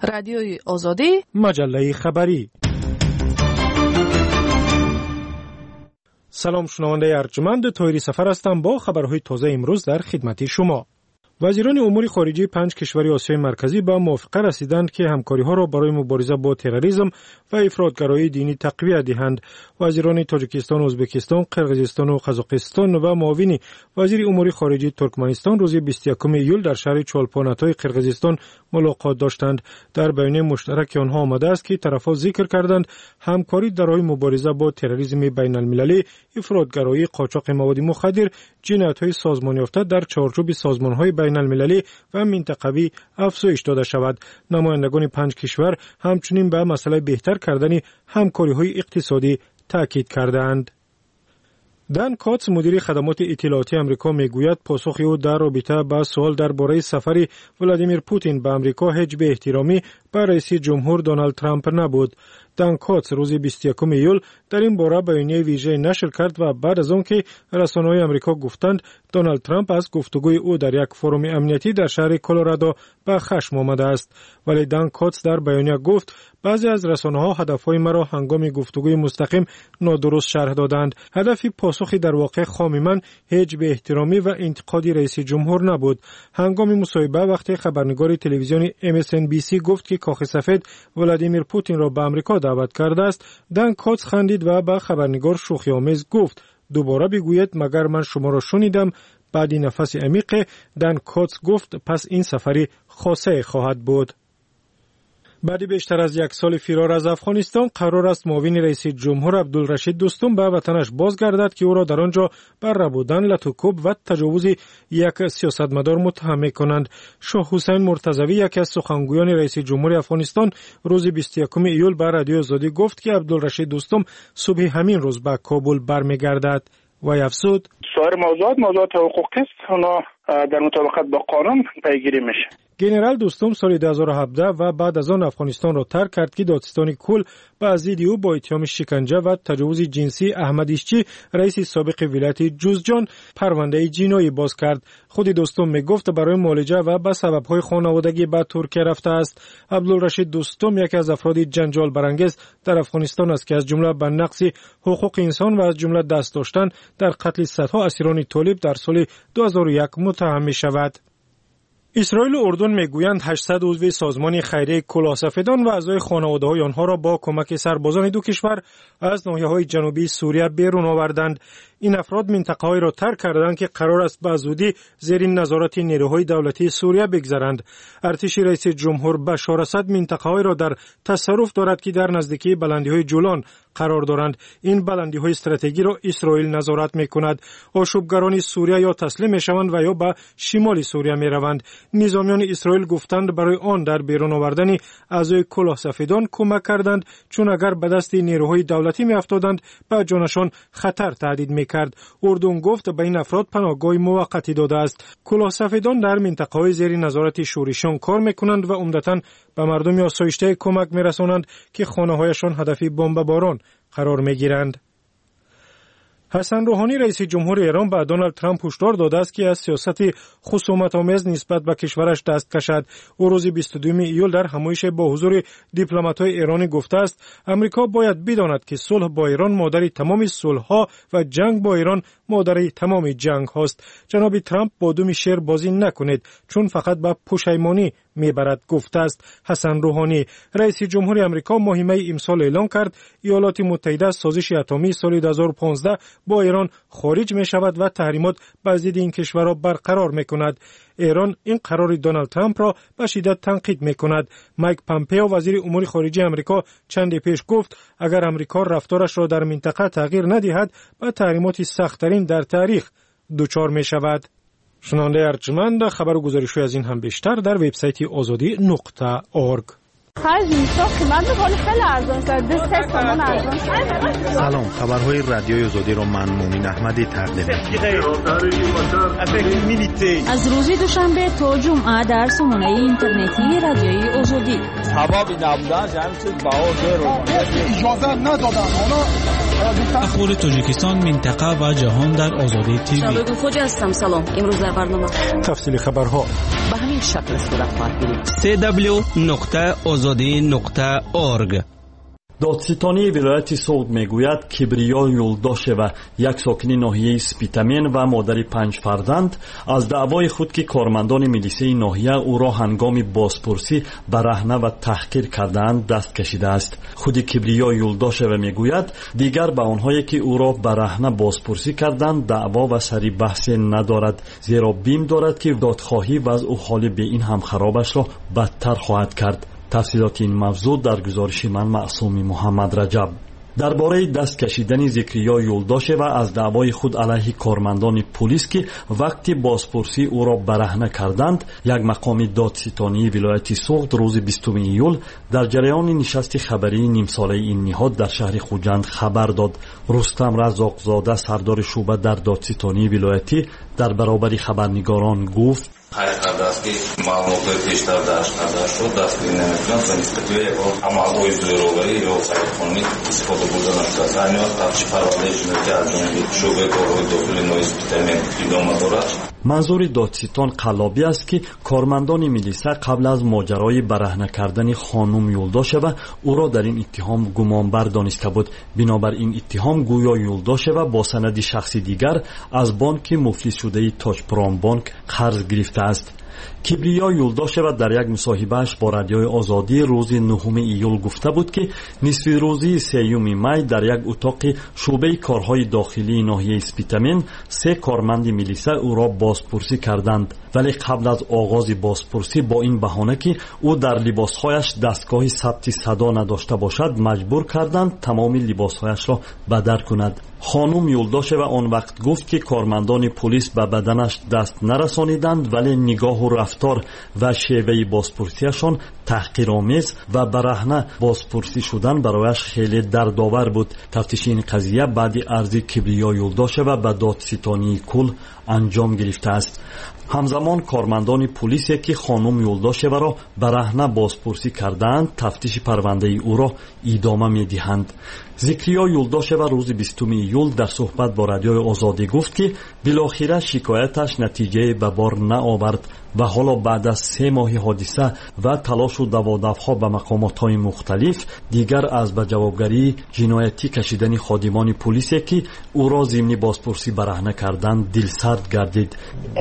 رادیوی آزادی، مجله خبری. سلام شنونده ارجمند، طاهری سفر هستم با خبرهای تازه امروز در خدمت شما. وزیران امور خارجه 5 کشور آسیای مرکزی به موافقه رسیدند که همکاری‌ها را برای مبارزه با تروریسم و افراطگرایی دینی تقویت دهند. وزیران تاجیکستان، ازبکستان، قرقیزستان و قزاقستان و معاون وزیر امور خارجه ترکمنستان روز 21 ایول در شهر چولپاناتای قرقیزستان ملاقات داشتند. در بیانیه مشترک آنها آمده است که طرف‌ها ذکر کردند همکاری در راه مبارزه با تروریسم بین‌المللی، افراطگرایی، قاچاق مواد مخدر، جنایت‌های سازمان یافته در چارچوب سازمان‌های بین‌المللی و منطقوی افزایش داده شود. نمایندگان 5 کشور همچنین به مسئله بهتر کردن همکاری‌های اقتصادی تاکید کردند. دان کاتس مدیر خدمات اطلاعاتی آمریکا میگوید پاسخ او در رابطه با سوال درباره سفر ولادیمیر پوتین به آمریکا هیچ به احترامی به رئیس جمهور دونالد ترامپ نبود. دان کاتس روز 21 ایول در این باره بیانیه ویژه نشر کرد و بعد از آن که رسانه‌های آمریکا گفتند دونالد ترامپ از گفتگوی او در یک فروم امنیتی در شهر کلرادو به خشم آمده است. ولی دان کاتس در بیانیه گفت بعضی از رسانه‌ها هدف‌های مرا هنگام گفتگوی مستقیم نادرست شرح دادند. هدف پاسخی در واقع خام من هیچ به احترامی و انتقادی رئیس جمهور نبود. هنگام مصاحبه وقتی خبرنگار تلویزیون MSNBC گفت که کاخ سفید ولادیمیر پوتین را به آمریکا دعوت کرده است، دان کاتس خندید و به خبرنگار شوخی‌آمیز گفت دوباره بگویید مگر من شما را شنیدم. بعد نفس عمیق دان کاتس گفت پس این سفری خاصه خواهد بود. بعد بیشتر از یک سال فرار از افغانستان قرار است معاون رئیس جمهور عبدالرشید دوستم به وطنش بازگردد که او را در آنجا بر ربودن، لطوکوب و تجاوز یک سیاستمدار متهم می‌کنند. شاه حسین مرتضوی یکی از سخنگویان رئیس جمهور افغانستان روز 21 ایول به رادیو آزادی گفت که عبدالرشید دوستم صبح همین روز به کابل برمیگردد. و افزود سایر موضوعات حقوقی است، اونا در مطابقت با قانون پیگیری میشه. گنرال دوستم سال 2017 و بعد از آن افغانستان را ترک کرد که دادستان کل به ضد او با اتهام شکنجه و تجاوز جنسی احمد ایشچی رئیس سابق ولایت جوزجان پرونده جنایی باز کرد. خود دوستم میگفت برای معالجه و به سبب‌های خانوادگی به ترکیه رفته است. عبدالرشید دوستم یکی از افراد جنجال برانگیز در افغانستان است که از جمله به نقض حقوق انسان و از جمله دست داشتن در قتل صدها اسیران طالب در سال 2001 متهم می‌شود. اسرائیل و اردن میگویند 800 عضو سازمان خیریه کلاهسفیدان و اعضای خانواده‌های آنها را با کمک سربازان دو کشور از ناحیه‌های جنوبی سوریه بیرون آوردند. این افراد منطقه‌ای را ترک کردند که قرار است به زودی زیر نظارت نیروهای دولتی سوریه بگذارند. ارتش رئیس جمهور بشار اسد منطقه‌ای را در تصرف دارد که در نزدیکی بلندی‌های جولان قرار دارند. این بلندی‌های استراتژیکی را اسرائیل نظارت می‌کند. آشوبگران سوریه یا تسلیم می‌شوند و یا به شمال سوریه می‌روند. نظامیان اسرائیل گفتند برای آن در بیرون آوردن اعضای کلاهسفیدان کمک کردند، چون اگر به دست نیروهای دولتی می‌افتادند به جانشان خطر تهدید می‌کرد. اردن گفت به این افراد پناهگاه موقتی داده است. کلاهسفیدان در منطقه‌های زیر نظارت شورشیان کار می‌کنند و عمدتاً به مردم آسایشته کمک می‌رسانند که خانه‌هایشان هدف بمباران قرار می‌گیرند. حسن روحانی رئیس جمهور ایران به دونالد ترامپ هشدار داده است که از سیاست خصومت‌آمیز نسبت به کشورش دست کشد. او روز 22 ایول در همایش با حضور دیپلمات‌های ایرانی گفته است آمریکا باید بداند که صلح با ایران مادر تمام صلح‌ها و جنگ با ایران مادر تمام جنگ هاست. جناب ترامپ با دم شیر بازی نکنید، چون فقط به پشیمانی میبرد، گفته است حسن روحانی. رئیس جمهور آمریکا ماه می امسال اعلام کرد ایالات متحده از سازش اتمی سال 2015 با ایران خارج می شود و تحریمات بر ضد این کشور را برقرار می کند. ایران این قرار دونالد ترامپ را به شدت تنقید می کند. مایک پامپئو وزیر امور خارجه آمریکا چند پیش گفت اگر آمریکا رفتارش را در منطقه تغییر ندهد به تحریمات سخت‌ترین در تاریخ دچار می شود. شنونده ارجمند، خبر و گزارش‌های از این هم بیشتر در وبسایت azadi.org. سلام، خبرهای رادیوی آزادی را من مومن احمدی تقدیم می‌کنم. از روز دوشنبه تا جمعه در سامانه اینترنتی رادیوی آزادی. اخبار تاجیکستان، منطقه و جهان در آزادی تیوی. شبکه خوج هستم. سلام، امروز در برنامه تفصیل خبرها. به همین شکل صورت خواهد گرفت. www.azadi.org. دادستانی ولایت سوغد میگوید کبریا یولداشه و یک ساکن ناحیه سپیتامین و مادر 5 فرزند از دعوای خود که کارمندان میلیسه ناحیه او را هنگام بازپرسی برهنه و تحقیر کردند دست کشیده است. خود کبریا یولداشه و میگوید دیگر به آنهایی که او را برهنه بازپرسی کردند دعوا و سری بحث ندارد، زیرا بیم دارد که دادخواهی وضع و حال به این هم خرابش را بدتر خواهد کرد. تفصیلات این موضوع در گزارش من معصوم محمد رجب. درباره دست کشیدن زکریا یولداشه و از دعوای خود علیه کارمندان پلیس که وقتی بازپرسی او را برهنه کردند، یک مقام دادستانی ولایت سوغد روز 20 ایول در جریان نشست خبری نیم ساله این نهاد در شهر خوجند خبر داد. رستم رزاقزاده سردار شعبه در دادستانی ولایتی در برابر خبرنگاران گفت: حقیقت است که معلومات بیشتر داشت شد دست نمی‌کنند و نسبت به عمل‌های زوروری یا سرخوانی استفاده بردن از آنها تفشی پرونده جنایی از جانب شعبه کارهای داخلی نویسپیتامین ادامه دارد. منظور دادستان قلابی است که کارمندان میلیسه قبل از ماجرای برهنه کردن خانم یولداشه و او را در این اتهام گمانبر دانسته بود. بنابر این اتهام گویا یولداشه و با سند شخصی دیگر از بانک مفلس شده تاج پرام بانک قرض گرفته است. کبریا یولداشه و در یک مصاحبهش با رادیوی آزادی روز 9 ایول گفته بود که نصف روزی 3 می در یک اتاق شعبه کارهای داخلی ناحیه سپیتامین 3 کارمند میلیسه او را بازپرسی کردند، ولی قبل از آغاز بازپرسی با این بهانه که او در لباسهایش دستگاه ثبت صدا نداشته باشد مجبور کردند تمام لباسهایش را بدر کند. خانم یولداشه و آن وقت گفت که کارمندان پلیس به بدنش دست نرسانیدند، ولی نگاه و رفتار و شیوه بازپرسیشان تحقیرآمیز و برهنه بازپرسی شدن برایش خیلی دردآور بود. تفتیش این قضیه بعد عرض کبریا یولداشه و به دادستانی کل انجام گرفته است. همزمان کارمندان پلیسی که خانم یولداشه و را برهنه بازپرسی کردند تفتیش پرونده او را ادامه می‌دهند. زکریا یولداشه و روز 20 ایول در صحبت با رادیوی آزادی گفت که بالاخره شکایتش نتیجه به بار نآورد و حالا بعد از 3 ماه حادثه و تلاش و دوادوها به مقامات‌های مختلف دیگر از به جوابگری جنایتی کشیدن خادمان پلیسی که او را ضمن بازپرسی برهنه کردند دلسرد گردید.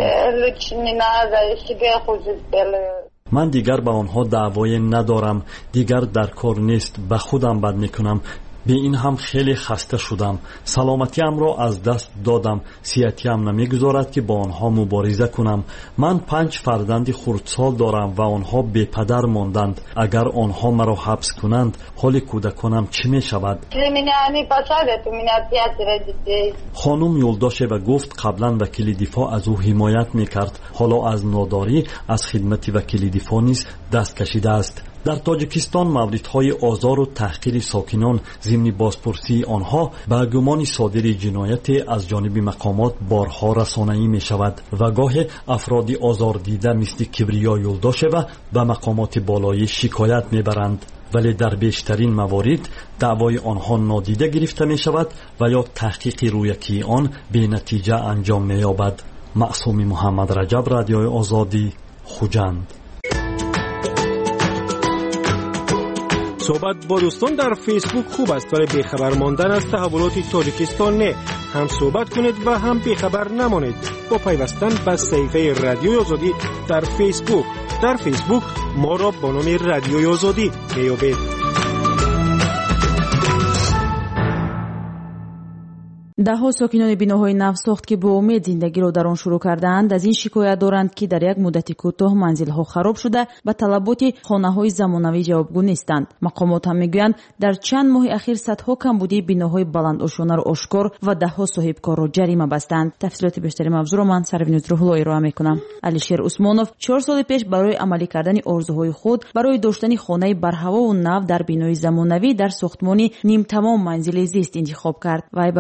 من دیگر به آنها دعوای ندارم، دیگر در کار نیست، به خودم بد میکنم. به این هم خیلی خسته شدم. سلامتیم را از دست دادم. صحتیم نمیگذارد که با آنها مبارزه کنم. من 5 فرزند خردسال دارم و آنها بی پدر ماندند. اگر آنها مرا حبس کنند حال کودکانم چه می شود؟ خانم یولداشه و گفت قبلا وکیل دفاع از او حمایت میکرد، حالا از ناداری از خدمت وکیل دفاع نیز دست کشیده است. در تاجیکستان موردهای آزار و تحقیر ساکنان ضمن بازپرسی آنها به گمان صادر جنایت از جانب مقامات بارها رسانه‌ای می شود و گاه افراد آزار دیده مثل کبریا یولداشه و به مقامات بالایی شکایت می برند، ولی در بیشترین موارد دعوای آنها نادیده گرفته می شود و یا تحقیق رویکی آن به نتیجه انجام می یابد. معصوم محمد رجب، رادیوی آزادی، خوجند. صحبت با دوستان در فیسبوک خوب است، ولی بیخبر ماندن از تحولات تاجیکستان نه. هم صحبت کنید و هم بیخبر نمانید با پیوستن به صفحه رادیوی آزادی در فیسبوک. در فیسبوک ما را با نام رادیوی آزادی میابید. ده‌ها ساکنان بیناهای نوساخت که به امید زندگی را در آن شروع کردند از این شکایت دارند که در یک مدت کوتاه منزل‌ها خراب شده و طلبات خانه‌های زمانوی جوابگو نیستند. مقامات هم میگویند در چند ماه اخیر صدها کمبودی بیناهای بلندآشانه را آشکار و ده‌ها صاحبکار را جریمه بستند. تفصیلات بیشتری موضوع را من سروینوز روح‌الله ارائه می‌کنم. علیشیر عثمانوف 4 سال پیش برای عملی کردن آرزوهای خود برای داشتن خانه برهوا و نو در بینای زمانوی در ساختمانی نیم تمام منزل زیست انتخاب کرد و برای خریدن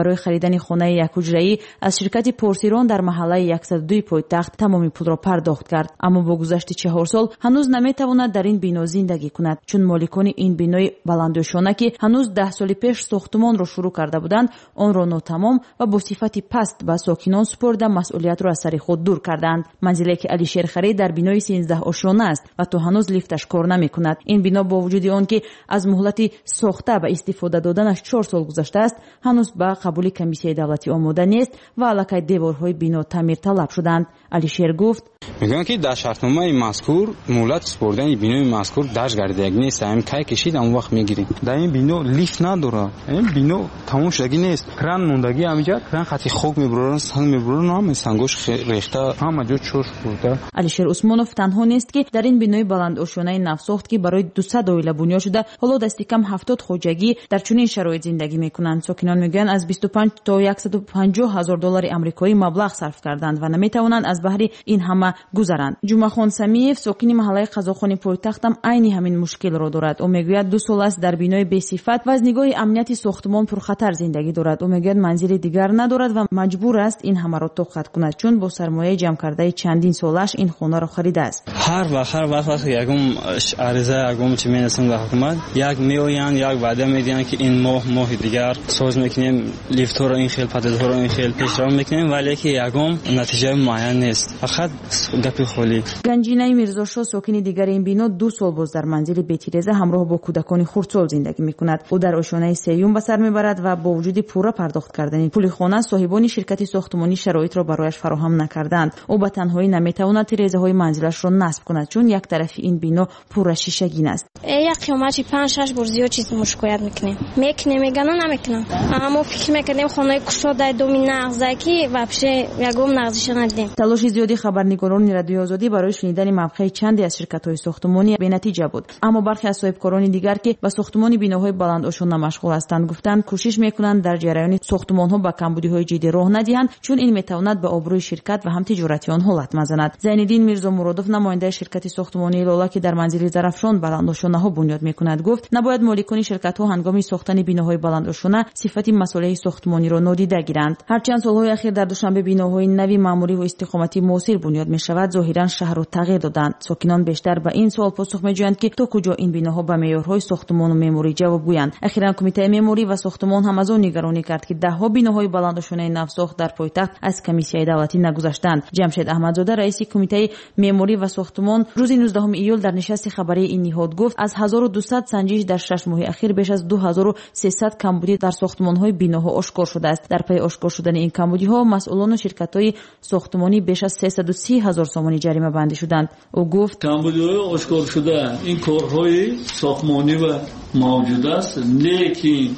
خریدن خانه یک حجره‌ای از شرکت پورسیرون در محله 102 پایتخت تمامی پول را پرداخت کرد، اما با گذشت 4 سال هنوز نمیتواند در این بنا زندگی کند، چون مالکان این بنای بلندوشانه که هنوز 10 سال پیش ساختمان را شروع کرده بودند، آن را ناتمام و با صفت پست به ساکنان سپرده مسئولیت را از سر خود دور کردند. منزلی که علیشیر خرید در بنای 13 آشیانه است و تا هنوز لیفتش کار نمی‌کند. این بنا با وجود آن که از مهلت ساخته به استفاده دادنش 4 سال گذشته است، هنوز به قبول کمیسیون دولتی آماده نیست و علاقه دیوارهای بنا تعمیر طلب شدند. علیشیر گفت: میگن که در شرطنامه مذکور مهلت سپردن بنای مذکور درج گردیده نیست، همین کی کشید اون وقت میگیریم. در این بنا لیفت نداره، این بنا تمام شدگی نیست، کران موندگی، همینجا کران خاطی خوک میبرن، سنگ میبرن، هم سنگوش ریخته، همه جا چوش بوده. علیشیر عثمانوف تنها نیست که در این بنای بلند آشیانه نوساخت که برای 200 عائله بنیاد شده، حالا دست کم 70 خوجگی در چنین شرایط زندگی میکنند. ساکنان میگن از 25 تا 150 هزار دلار آمریکایی مبلغ صرف کردند و نمیتوانند از بهر این همه گذرند. جمعه خان سمیف ساکن محله قزاخانی پایتخت هم عین همین مشکل را دارد. او میگوید 2 سال است در بنای بی صفت و از نگاه امنیتی ساختمان پرخطر زندگی دارد. او میگوید منزل دیگر ندارد و مجبور است این همه را طاقت کند، چون با سرمایه جمع کرده چندین سالش این خانه را خریده است. هر وقت یکم عرضه یکم چه میرسیم به حکومت، یک میویان یک وعده میدن که این ماه دیگر ساز میکنیم، لیفت رو این خیل پدیده رو این خیل پیشرفت میکنیم، ولی که یکم نتیجه معین نیست، فقط گپی خالی. گنجینه میرزاشاه ساکن دیگر این بنا 2 سال باز در منزل بی‌تیرزه همراه با کودکان خردسال زندگی میکند. او در آشیانه سیوم به سر میبرد و با وجود پورا پرداخت کردن پول خانه، صاحبان شرکت ساختمانی شرایط را برایش فراهم نکردند. او به تنهایی نمیتواند تیرزه های منزلش را نصب کند، چون یک طرف این بنا پورا شیشگین است. یک قیمتی 5-6 بار زیاد چیز مشکایت میکنیم، میگن نمیکنم، اما فکر میکنیم خانه کشاده دومی نغزه کی واپشه یگم نغزش ندیم. تلاش زیادی خبرنگاران رادیوی آزادی برای شنیدن موقع چندی از شرکت‌های ساختمانی به نتیجه بود، اما برخی از صاحبکاران دیگر که به ساختمان بناهای بلند آشیانه مشغول هستند گفتند کوشش میکنند در جریان ساختمان‌ها به کمبودی‌های جدی راه ندهند، چون این میتواند به آبروی شرکت و هم تجارتی آنها لطمه زند. زینالدین میرزا مرادوف نماینده شرکت ساختمانی لاله که در منزل ظرفشان بلند آشیانه‌ها بنیاد میکند گفت نباید مالکان شرکت‌ها هنگام ساختن بناهای بلند آشیانه صفت مسئله ساختمانی را نادیده گیرند. هرچند سال‌های اخیر در دوشنبه بناهای نوی معماری و استقامتی موثر بنیاد میشود، ظاهراً شهر را تغییر دادند. ساکنان بیشتر به این سوال پاسخ می‌جویند که تا کجا این بناها به معیارهای ساختمان و معماری جواب گویند. اخیراً کمیته معماری و ساختمان هم از آن نگرانی کرد که ده‌ها بناهای بلند آشیانه نوساخت در پایتخت از کمیسیون دولتی نگذشتند. جمشید احمدزاده رئیس کمیته معماری و ساختمان روز 19 ایول در نشست خبری این نهاد گفت از 1200 سنجش در 6 ماه اخیر بیش از 2300 کمبودی در ساختمان‌های بناها آشکار شده است. در پی آشکار شدن این کمبودی‌ها مسئولان و شرکت‌های ساختمانی بیش از 330,000 سومانی جریمه بندی شدند. او گفت کمبودی‌های آشکار شده این کارهای ساختمانی و موجود است، لیکن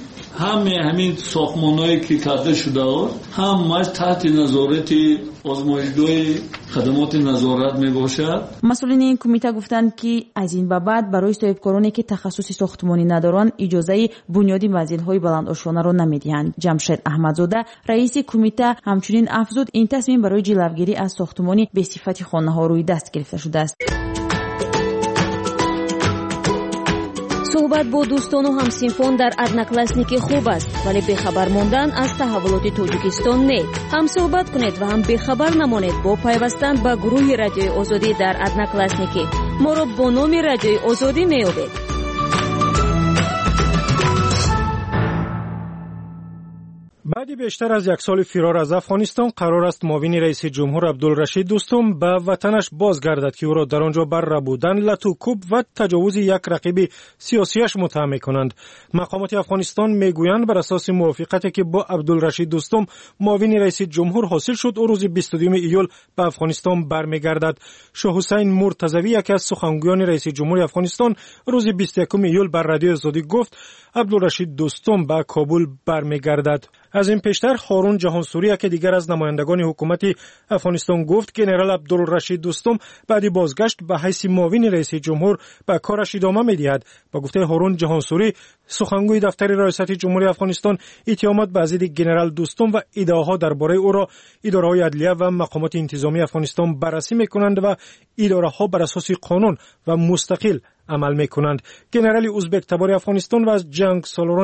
همین ساختمان‌هایی که کرده شده همش تحت نظارت آزمایشگاه خدمات نظارت میباشد. مسئولین این کمیته گفتند که از این به بعد برای صاحبکارانی که تخصص ساختمانی ندارند اجازه بنیادی منزل‌های بلند آشیانه را نمیدهند. جمشید احمدزاده رئیس کمیته همچنین افزود این تصمیم برای جلوگیری از ساختمانی به صفت خانه‌ها روی دست گرفته شده است. صحبت با دوستان و همسینفان در ادناکلاسنیکی خوب است، ولی بخبر ماندن از تحولات تاجیکستان نه. هم صحبت کنید و هم بخبر نمانید با پیوستن به گروه رادیوی آزادی در ادناکلاسنیکی. ما را با نام رادیوی آزادی میابید. بعد بیشتر از 1 سال فرار از افغانستان قرار است معاون رئیس جمهور عبدالرشید دوستم به وطنش بازگردد که او را در آنجا بر ربودن، لطوکوب و تجاوز یک رقیب سیاسیش متهم می‌کنند. مقامات افغانستان میگویند بر اساس موافقتی که با عبدالرشید دوستم معاون رئیس جمهور حاصل شد، او روز 22 ایول به افغانستان برمیگردد. شاه حسین مرتضوی یکی از سخنگویان رئیس جمهور افغانستان روز 21 ایول بر رادیو آزادی گفت عبدالرشید دوستم به کابل برمیگردد. از این پیشتر هارون جهانسوری که دیگر از نمایندگان حکومت افغانستان گفت جنرال عبدالرشید دوستم بعد بازگشت به حیث معاون رئیس جمهور به کارش ادامه می‌دهد. با گفته هارون جهانسوری سخنگوی دفتر ریاست جمهوری افغانستان اتهامات به ضد جنرال دوستم و ادعاها درباره او را اداره‌های عدلیه و مقامات انتظامی افغانستان بررسی می‌کنند و اداره‌ها بر اساس قانون و مستقل عمل می‌کنند. جنرال ازبک تبار افغانستان و از جنگ سالاران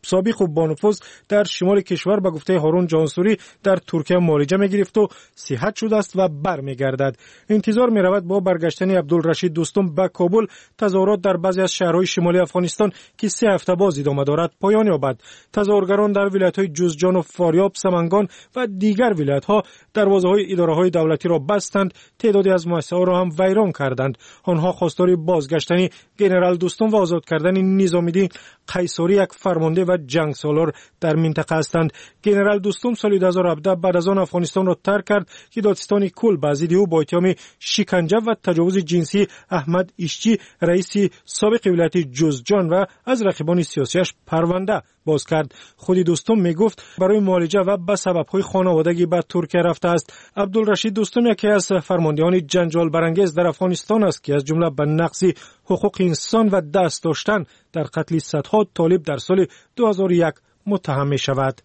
سابق و بانفوذ در شمال کشور به گفته هارون جانسوری در ترکیه معالجه می‌گرفت و صحت شده است و برمیگردد. انتظار می‌رود با برگشتن عبدالرشید دوستم به کابل تظاهرات در بعضی از شهرهای شمالی افغانستان که 3 هفته باز ادامه دارد پایان یابد. تظاهرگران در ولایت‌های جوزجان و فاریاب، سمنگان و دیگر ولایت‌ها دروازه‌های اداره‌های دولتی را بستند، تعدادی از مؤسسه‌ها را هم ویران کردند. آنها خواستار بازگشتن ژنرال دوستم و آزاد کردن نظامی‌الدین قیصری، یک فرمانده و جنگسالار در منطقه هستند. ژنرال دوستم سال 2017 بعد از آن افغانستان را ترک کرد که دادستان کل به ضد او با اتهام شکنجه و تجاوز جنسی احمد ایشچی رئیس سابق ولایت جوزجان و از رقیبان سیاسیش پرونده باز کرد. خود دوستم میگفت برای معالجه و به سبب‌های خانوادگی به ترکیه رفته است. عبدالرشید دوستم یکی از فرماندهان جنجال برانگیز در افغانستان است که از جمله به نقض حقوق انسان و دست داشتن در قتل صدها طالب در سال 2001 متهم می شود.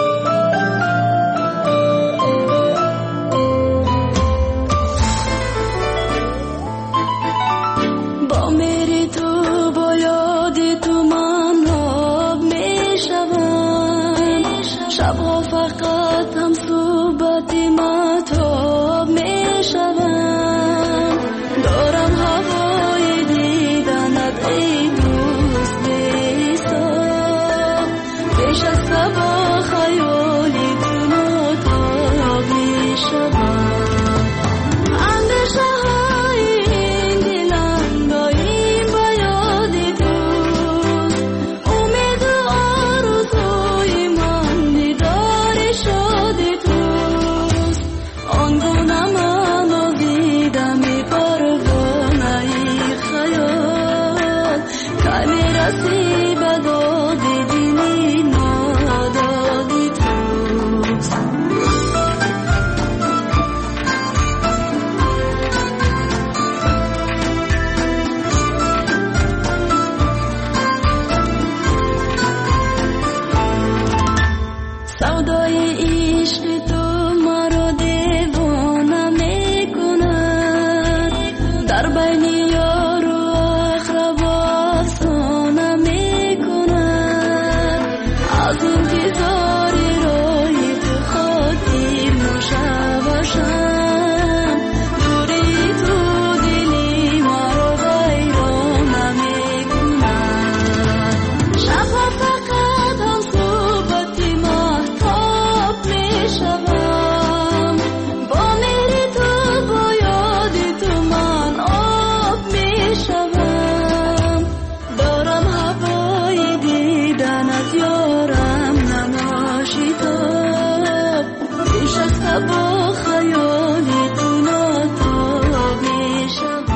شبها فقط هم صحبت مطاب می شوم، دارم هوای دیدنت ای دوست بی‌حساب، پیش از صبح خیالی تو مطاب می شوم، اندیشه های این دلم داریم به یاد دوست، امید و آرزوی من دیدار شد توست، آنگونه من آویدم پروانه خیال، که میرسی به داد دلی نادادی توست. سودای عشق تو مرا دیوانه میکند، در بین یار و اقربا افسانه میکند، از انتظار روی تو خاطر مشوشم، دوری تو دلی مرا ویرانه میکند، شبها فقط هم صحبت مهتاب میشوم، با مهر تو با یاد تو من آب میشوم، دارم هوای دیدنت یارم نماشیتاب، پیش از صبح خیالی تو ناتاب میشوم.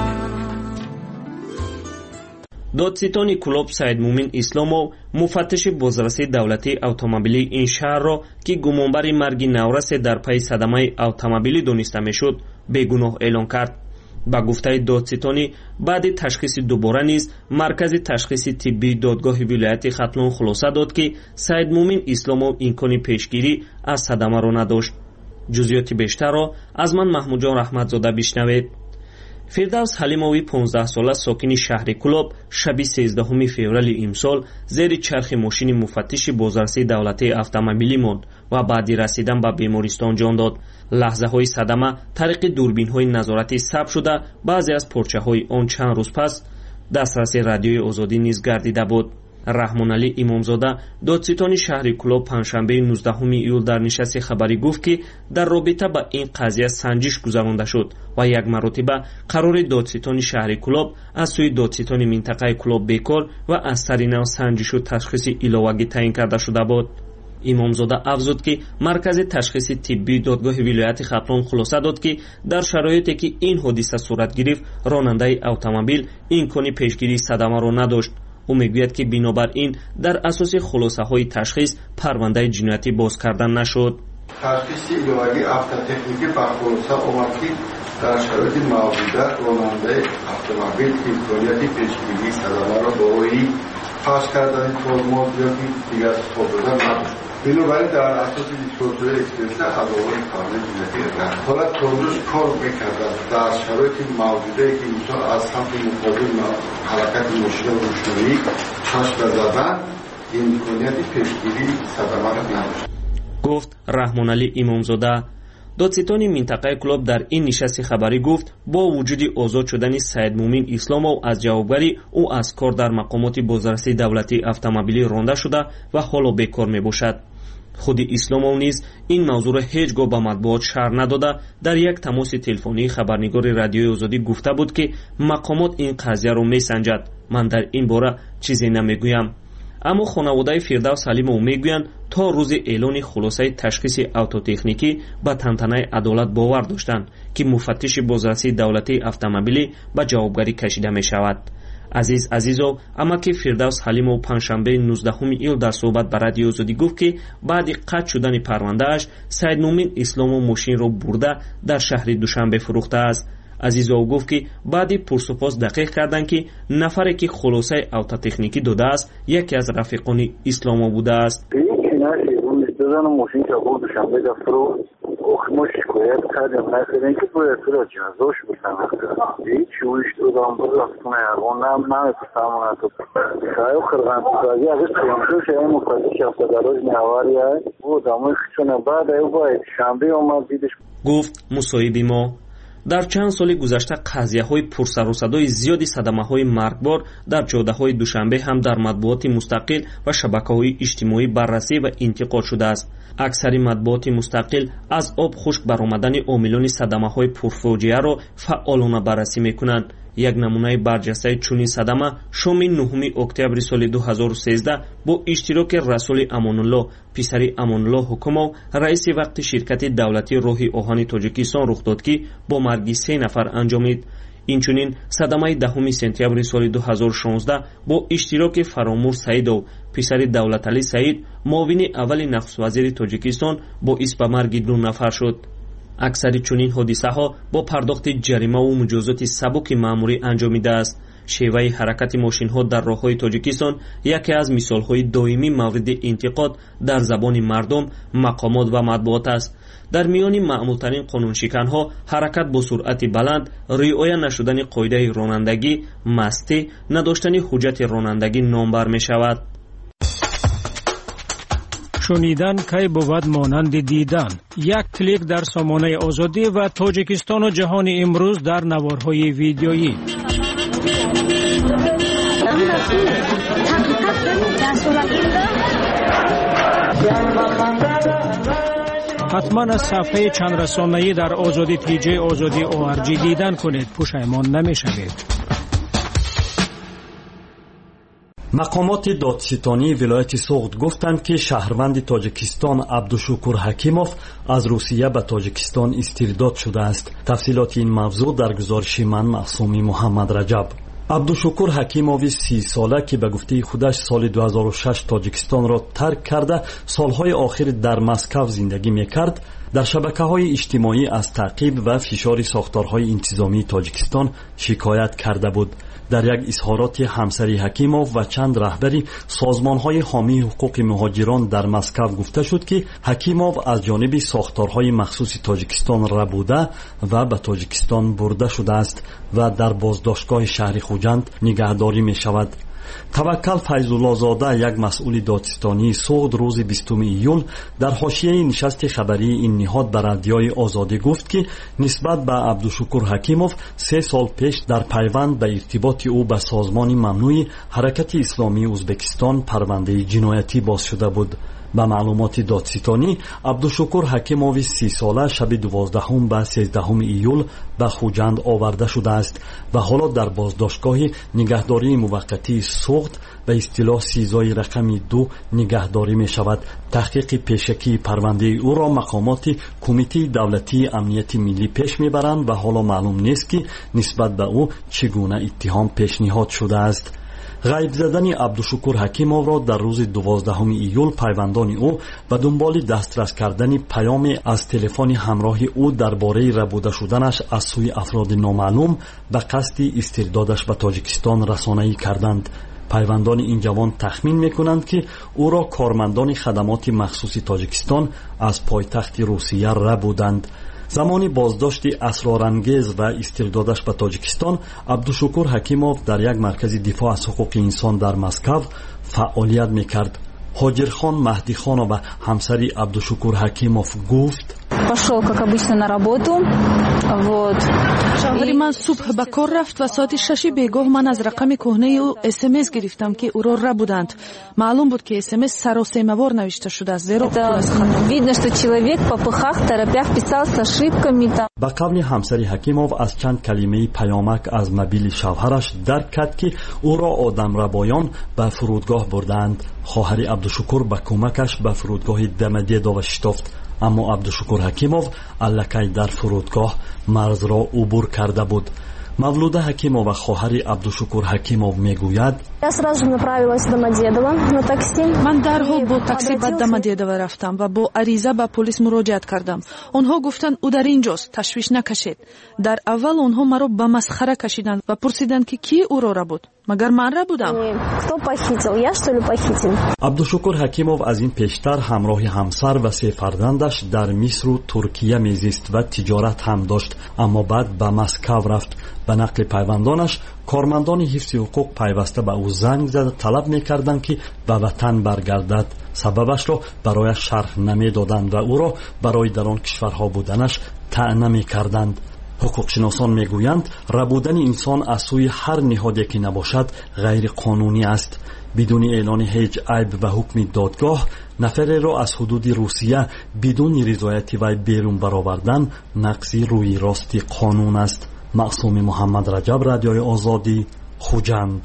دادستان کلاب سید مومن اسلامов مفتش بازرسی دولتی اتومبیلی این شهر را که گمانبر مرگ نورس در پی صدمه اتومبیلی دانسته میشد بیگناه اعلام کرد. با گفته دادستانی بعد تشخیص دوباره نیز مرکز تشخیص طبی دادگاه ولایت ختلون خلاصه داد که سید مومن اسلامov امکان پیشگیری از صدمه را نداشت. جزئیات بیشتر را از من محمود جان رحمتزاده بشنوید. فردوس حلیموی 15 ساله ساکن شهر کلاب شب 13 فوریه امسال زیر چرخ ماشین مفتش بازرسی دولتی اتومبیلی ماند و بعد رسیدن به بیمارستان جان داد. لحظه های صدمه طریق دوربین های نظارتی ثبت شده، بعضی از پارچه های آن چند روز پس دسترس رادیوی آزادی نیز گردیده بود. رحمان علی امامزاده دادستان شهر کلاب پنجشنبه 19 ایول در نشست خبری گفت که در رابطه با این قضیه سنجش گذرانده شد و یک مرتبه قرار دادستان شهر کلاب از سوی دادستان منطقه کلاب بیکار و از سر نو سنجش و تشخیص علاوگی تعیین کرده شده بود. امامزاده افزود که مرکز تشخیص طبی دادگاه ولایت ختلون خلاصه داد که در شرایطی که این حادثه صورت گرفت راننده اتومبیل امکان پیشگیری صدمه را نداشت. او میگوید که بنابر این در اساس خلاصه های تشخیص پرونده جنایتی باز کردن نشد. تشخیص ایلاوی افتاتکنیکی برخلاصه آمد که در شرایط موجوده راننده اتومبیل امکانیت پیشگیری صدمه را برای پاس کردن ترمز یا دیگر استفاده نداشت. بنابراین در اساس دیسپوزیشن اکسپرس از آقای قانون جنایتی رفت. حالا ترمز کار میکردن در شرایط موجوده که انسان از سمت مقابل حرکت ماشین روشنایی چشم زدن имконияти пешгирии садамаро надошт. гуфт раҳмоналӣ имомзода. додситони минтақаи клуб дар ин нишасти хабарӣ гуфт бо вуҷуди озод шудани Саидмумин Исломов аз ҷавобгарӣ ӯ аз кор дар мақомоти бозрасии давлатии автомобилӣ ронда шуда ва ҳоло бекор мебошад. худи Исломов низ ин мавзӯъро ҳеҷ гоҳ ба матбуот шарҳ надода дар як тамоси телефонии хабарнигори радиои Озодӣ гуфта буд ки мақомот ин қазияро месанҷад, ман дар ин бора чизе намегӯям. аммо хонаводаи Фирдавс Ҳалимов мегӯянд то рӯзи эълони хулосаи ташхиси автотехникӣ ба тантанаи адолат бовар доштанд ки муфаттиши бозрасии давлатии автомобилӣ ба ҷавобгарӣ кашида мешавад. азизов амаки Фирдавс Ҳалимов панҷшанбаи 19 июл дар суҳбат ба радиои Озодӣ гуфт ки баъди қатъ шудани парвандааш Саидмумин Исломов мошинро бурда дар шаҳри Душанбе фурӯхтааст. азизов гуфт ки баъди пурсупос дақиқ карданд ки нафаре ки хулосаи автотехникӣ додааст яке аз рафиқони Исломов будааст. ما شکایت کردیم نکردیم که باید را جزاش بکنند هیچ ویش دادم برفتون یقون نمیپسامونه تو شایو خرغان تازی اگر کنشوش این مفتش افتاداروز نیاواری های او داموی خیچونه بعد ایو باید شنبه اومد دیدش. گفت مصاحبی ما дар чанд соли гузашта қазияҳои пурсарусадои зиёди садамаҳои маргбор дар ҷодаҳои Душанбе ҳам дар матбуоти мустақил ва шабакаҳои иҷтимоӣ баррасӣ ва интиқод шудааст. аксари матбуоти мустақил аз об хушк баромадани омилони садамаҳои пурфоҷиаро фаъолона баррасӣ мекунанд. як намунаи барҷастаи чунин садама шоми 9 октябри соли 2013 бо иштироки Расули Амонулло писари Амонулло Ҳукумов раиси вақти ширкати давлатии роҳи оҳани Тоҷикистон рух дод ки бо марги 3 нафар анҷомид. инчунин садамаи 10 сентябри соли 2016 бо иштироки Фаромур Саидов писари Давлаталӣ Саид муовини аввали нахствазири Тоҷикистон боис ба марги 2 нафар шуд. аксари чунин ҳодисаҳо бо пардохти ҷаримаву муҷозоти сабуки маъмурӣ анҷомидааст. шеваи ҳаракати мошинҳо дар роҳҳои Тоҷикистон яке аз мисолҳои доимӣ мавриди интиқод дар забони мардум, мақомот ва матбуот аст. дар миёни маъмултарин қонуншиканҳо ҳаракат бо суръати баланд, риоя нашудани қоидаи ронандагӣ, мастӣ, надоштани ҳуҷҷати ронандагӣ номбар мешавад. шунидан кай бувад монанди дидан. як клик дар сомонаи озодӣ ва Тоҷикистону ҷаҳони имрӯз дар наворҳои видеоӣ. ҳатман аз сафҳаи чандрасонаӣ дар озодӣ тиҷаи озодӣ ORG дидан кунед, пушаймон намешавед. мақомоти додситонии вилояти Суғд гуфтанд ки шаҳрванди Тоҷикистон Абдушукур Ҳакимов аз Русия ба Тоҷикистон истирдод шудааст. тафсилоти ин мавзӯъ дар гузориши ман Маъсуми Муҳаммад Раҷаб. Абдушукур Ҳакимови 30 сола ки ба гуфтаи худаш соли 2006 Тоҷикистонро тарк карда солҳои охир дар Москав зиндагӣ мекард, дар шабакаҳои иҷтимоӣ аз таъқиб ва фишори сохторҳои интизомии Тоҷикистон шикоят карда буд. дар як изҳороти ҳамсари Ҳакимов ва чанд раҳбари созмонҳои ҳомии ҳуқуқи муҳоҷирон дар Москав гуфта шуд ки Ҳакимов аз ҷониби сохторҳои махсуси Тоҷикистон рабуда ва ба Тоҷикистон бурда шудааст ва дар боздоштгоҳи шаҳри Хуҷанд нигаҳдорӣ мешавад. таваккал Файзуллозода, як масъули додстонии Суғд, рӯзи 20 июл дар ҳошияи нишасти хабарии ин ниҳод ба радиои Озодӣ гуфт ки нисбат ба Абдушукур Ҳакимов 3 сол пеш дар пайванд ба иртиботи ӯ ба созмони мамнӯи ҳаракати исломии Ӯзбекистон парвандаи ҷиноятӣ боз шуда буд. ба маълумоти додситонӣ Абдушукур Ҳакимови 30 сола шаби 12 ба 13 июл ба Хуҷанд оварда шудааст ва ҳоло дар боздоштгоҳи нигаҳдории муваққатии Суғд ба истилоҳ сизои рақами 2 нигаҳдорӣ мешавад. таҳқиқи пешакии парвандаи ӯро мақомоти Кумитаи давлатии амнияти миллӣ пеш мебаранд ва ҳоло маълум нест ки нисбат ба ӯ чӣ гуна иттиҳом пешниҳод шудааст. ғайб задани Абдушукур Ҳакимовро дар рӯзи 12 июл пайвандони ӯ ба дунболи дастрас кардани паёме аз телефони ҳамроҳи ӯ дар бораи рабуда шуданаш аз сӯи афроди номаълум ба қасди истирдодаш ба Тоҷикистон расонаӣ карданд. пайвандони ин ҷавон тахмин мекунанд ки ӯро кормандони хадамоти махсуси Тоҷикистон аз пойтахти Русия рабуданд. زمانی بازداشت اسرارانگیز و استردادش به تاجیکستان، عبدالشکور حکیموف در یک مرکز دفاع از حقوق انسان در مسکو فعالیت میکرد. هاجرخان مهدی خان و همسری عبدالشکور حکیموف گفت: пошел как обычно на работу. Вот. شوهر من صبح به کار رفت و ساعت 6 بیگاه من از رقم کهنه او SMS گرفتم که او را ربودند. معلوم بود که SMS سراسیمه‌وار نوشته شده است. زیرا видно, что человек по пыхах, торопях писал с ошибками там. با قول همسری حکیموف از چند کلمه پیامک از موبیل شوهرش درک کرد که او را آدمربایان به فرودگاه بردند. خواهر عبدالشکور با کمکش به فرودگاه دمدی شتافت، اما عبدالشکور حکیموف الکی در فرودگاه مرز را عبور کرده بود. مولوده حکیموف و خواهر عبدالشکور حکیموف میگوید: من درحال با تاکسی به دمدیدوه رفتم و با عریضه به پلیس مراجعت کردم. آنها گفتند او در اینجاست، تشویش نکشید. در اول آنها مرا به مسخره کشیدند و پرسیدند که کی او را بود. مگر من را بودم؟ عبدالشکور حکیموف از این پیشتر همراه همسر و 3 فرزندش در مصر و ترکیه میزیست و تجارت هم داشت، اما بعد به مسکو رفت. به نقل پیوندانش، کارمندان حفظ حقوق پیوسته به او زنگ زد، طلب میکردند که به وطن برگردد. سببش را برایش شرح نمیدادند و او را برای در آن کشورها بودنش طعنه میکردند. حقوقشناسان میگویند ربودن انسان از سوی هر نهادی که نباشد غیر قانونی است. بدون اعلان هیچ عیب و حکم دادگاه، نفر را از حدود روسیه بدون رضایت وی بیرون برآوردن نقض روی راستی قانون است. معصوم محمد رجب، رادیوی آزادی، خوجند.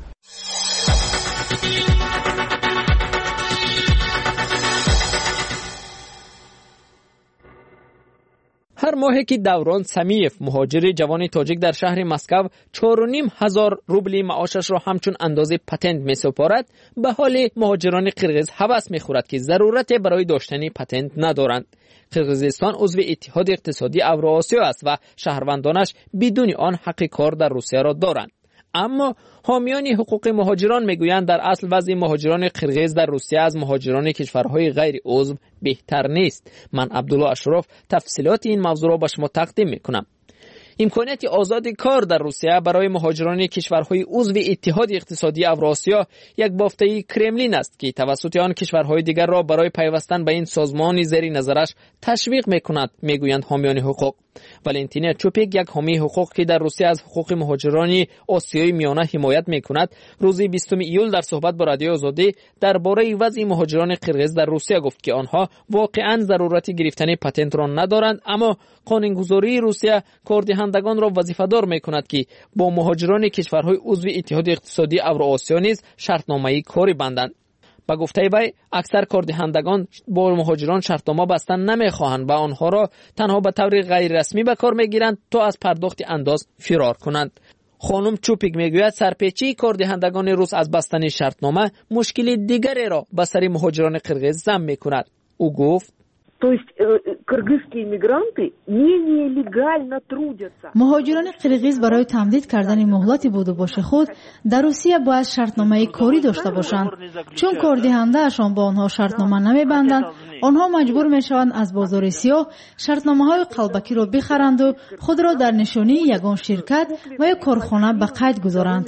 هر ماهی که دوران سمیف، مهاجر جوان تاجیک در شهر مسکو 4,500 روبل معاشش را همچون اندازه پتنت می سپارد، به حال مهاجران قرغیز هوس می خورد که ضرورت برای داشتن پتنت ندارند. قرغیزستان عضو اتحاد اقتصادی اوراسیا است و شهروندانش بدون آن حق کار در روسیه را دارند. اما حامیان حقوق مهاجران میگویند در اصل وضع مهاجران قرغیز در روسیه از مهاجران کشورهای غیر عضو بهتر نیست. من عبدالله اشرف تفصیلات این موضوع را به شما تقدیم میکنم. امکانیت آزاد کار در روسیه برای مهاجران کشورهای عضو اتحاد اقتصادی اوراسیا یک بافته کرملین است که توسط آن کشورهای دیگر را برای پیوستن به این سازمان زیر نظرش تشویق میکند، میگویند حامیان حقوق. والنتینا چوپیک، یک حامی حقوق که در روسیه از حقوق مهاجران آسیای میانه حمایت میکند، روز 20 ایول در صحبت با رادیو آزادی درباره وضع مهاجران قرغیز در روسیه گفت که آنها واقعا ضرورت گرفتن پتنت را ندارند، اما قانونگذاری روسیه کاردهندگان را وظیفه‌دار میکند که با مهاجران کشورهای عضو اتحاد اقتصادی اوراسیا نیز شرطنامه‌ای کاری بندند. با گفته وی اکثر کاردهندگان با مهاجران شرطنامه بستن نمیخواهند و آنها را تنها به طور غیر رسمی به کار میگیرند تا از پرداخت انداز فرار کنند. خانم چوپیک میگوید سرپیچی کاردهندگان روس از بستن شرطنامه مشکل دیگری را به سر مهاجران قرغیز ضم میکند. او گفت مهاجران قرغیز برای تمدید کردن مهلت بودوباش خود در روسیه باید شرطنامه کاری داشته باشند. چون کاردهنده اشان با آنها شرطنامه نمیبندند، آنها مجبور میشوند از بازار سیاه شرطنامه های قلبکی را بخرند و خود را در نشانی یگان شرکت و یا کارخانه به قید گذارند.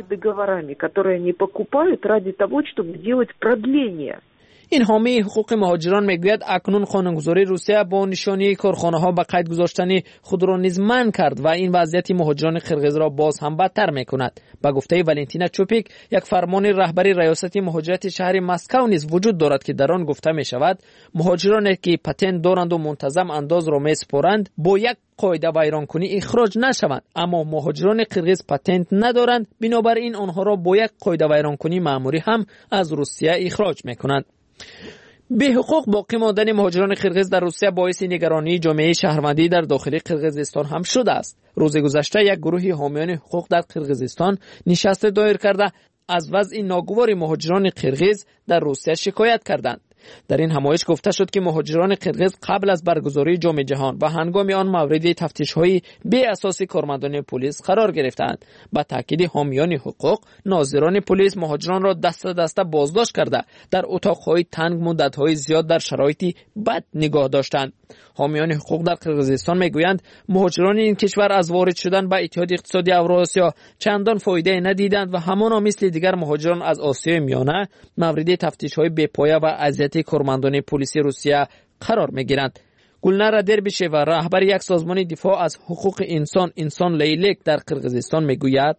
این حامی حقوق مهاجران میگوید اکنون قانونگذاری روسیه با نشانی کارخانه ها به قید گذاشتن خود را نیز منع کرد و این وضعیت مهاجران قرغیز را باز هم بدتر میکند. با گفته والنتینا چوپیک، یک فرمان رهبری ریاست مهاجرت شهر مسکو نیز وجود دارد که در آن گفته می شود مهاجرانی که پتنت دارند و منتظم انداز را میسپارند با یک قاعده ویرانکنی اخراج نشوند، اما مهاجران قرغیز پتنت ندارند، بنابراین آنها را با یک قاعده ویرانکنی مأموری هم از روسیه اخراج میکنند. به حقوق باقی ماندن مهاجران قرغیز در روسیه باعث نگرانی جامعه شهروندی در داخل قرغیزستان هم شده است. روز گذشته یک گروه حامیان حقوق در قرغیزستان نشست دایر کرده از وضع ناگوار مهاجران قرغیز در روسیه شکایت کردند. در این همایش گفته شد که مهاجران قرقیز قبل از برگزاری جام جهان و هنگام آن مورد تفتیش‌های بی اساس کارمندان پلیس قرار گرفتند. با تاکید حامیان حقوق، ناظران پلیس مهاجران را دست دسته بازداشت کرده در اتاق‌های تنگ مدت‌های زیاد در شرایطی بد نگاه داشتند. حامیان حقوق در قرقیزستان میگویند مهاجران این کشور از وارد شدن به اتحاد اقتصادی اوراسیا چندان فایده ندیدند و همانا مثل دیگر مهاجران از آسیای میانه مورد تفتیش‌های بی‌پایه و اذیت کارمندان پلیس روسیه قرار میگیرند. گلنار دربیشووا رهبر یک سازمان دفاع از حقوق انسان لیلک در قرقیزستان میگوید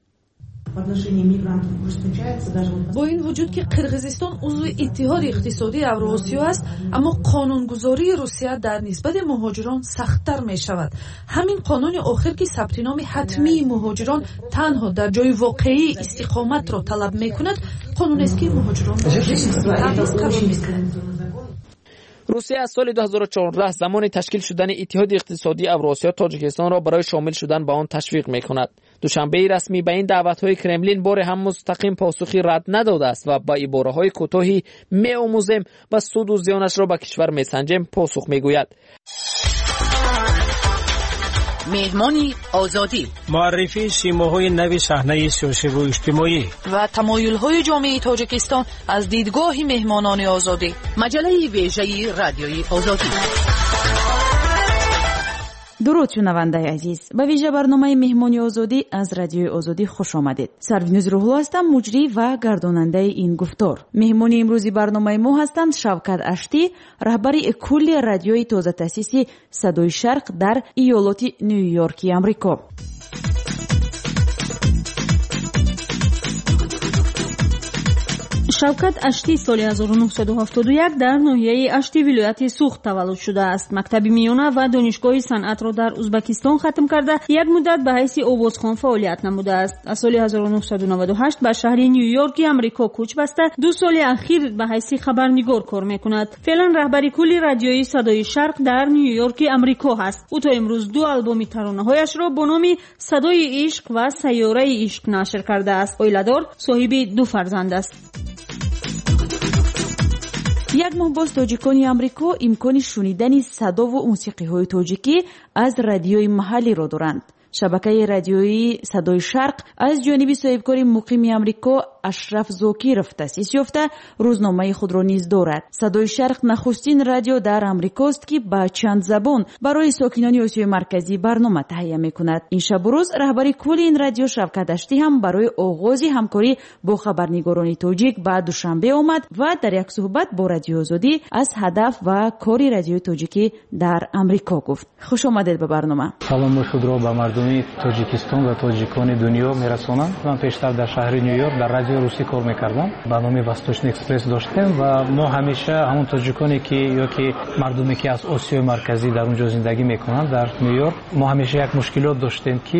با این وجود که قرقیزستان عضو اتحاد اقتصادی اوراسیا است، اما قانونگذاری روسیه در نسبت مهاجران سخت‌تر می شود. همین قانون آخر که ثبت نام حتمی مهاجران تنها در جای واقعی استقامت را طلب می کند، قانون است که مهاجران روسیه از سال 2014 زمان تشکیل شدن اتحاد اقتصادی اوراسیا تاجیکستان را برای شامل شدن به آن تشویق می‌کند. دوشنبه رسمی به این دعوت‌های کرملین بار هم مستقیم پاسخی رد نداده است و با عباره‌های کوتاهی می‌آموزیم و سود و زیانش را به کشور می‌سنجیم پاسخ می‌گوید. مهمانی آزادی، معرفی سیماهای نو صحنه سیاسی و اجتماعی و تمایل‌های جامعه تاجیکستان از دیدگاه مهمانان آزادی. مجله ویژه رادیوی آزادی. درود شنونده عزیز، به ویژه برنامه مهمانی آزادی از رادیوی آزادی خوش آمدید. سروینوز روحلو هستم، مجری و گرداننده این گفتار. مهمانی امروزی برنامه ما هستند شوکت اشتی، رهبری کل رادیوی تازه تأسیسی صدای شرق در ایالات نیویورکی آمریکا. شوکت اشتی سال 1971 در ناحیه اشتی ولایت سوخت تولد شده است. مکتب میانه و دانشگاه صنعت را در ازبکستان ختم کرده یک مدت به حیث آوازخوان فعالیت نموده است. از سال 1998 به شهر نیویورک آمریکا کوچ بسته 2 سال اخیر به حیث خبرنگار کار میکند. فعلا رهبری کل رادیوی صدای شرق در نیویورک آمریکا هست. او تا امروز 2 آلبوم ترانه‌هایش را با نام صدای عشق و سیاره عشق نشر کرده است. اویلادار صاحب 2 فرزند است. یک ماه باز تاجیکان آمریکا امکان شنیدن صدا و موسیقی‌های تاجیکی از رادیوی محلی را دارند. شبکه رادیویی صدای شرق از جانب صاحبکار مقیم آمریکا اشرف زاکیرов تأسیس یافته روزنامه خود را نیز دارد. صدای شرق نخستین رادیو در آمریکاست که با چند زبان برای ساکنان آسیای مرکزی برنامه تهیه می‌کند. این شب و روز رهبری کل این رادیو شوکت اشتی هم برای آغاز همکاری با خبرنگاران تاجیک به دوشنبه آمد و در یک صحبت با رادیو آزادی از هدف و کاری رادیو تاجیکی در آمریکا گفت. خوش آمدید به برنامه. سلام خود را به مردم تاجیکستان و تاجیکان دنیا میرسانم. من پیشتر در شهر نیویورک در رادیو روسی کار میکردم. برنامه وستوچن اکسپرس داشتیم و ما همیشه همون تاجیکانی که یا که مردمی که از آسیای مرکزی در اونجا زندگی میکنند در نیویورک، ما همیشه یک مشکلات داشتیم که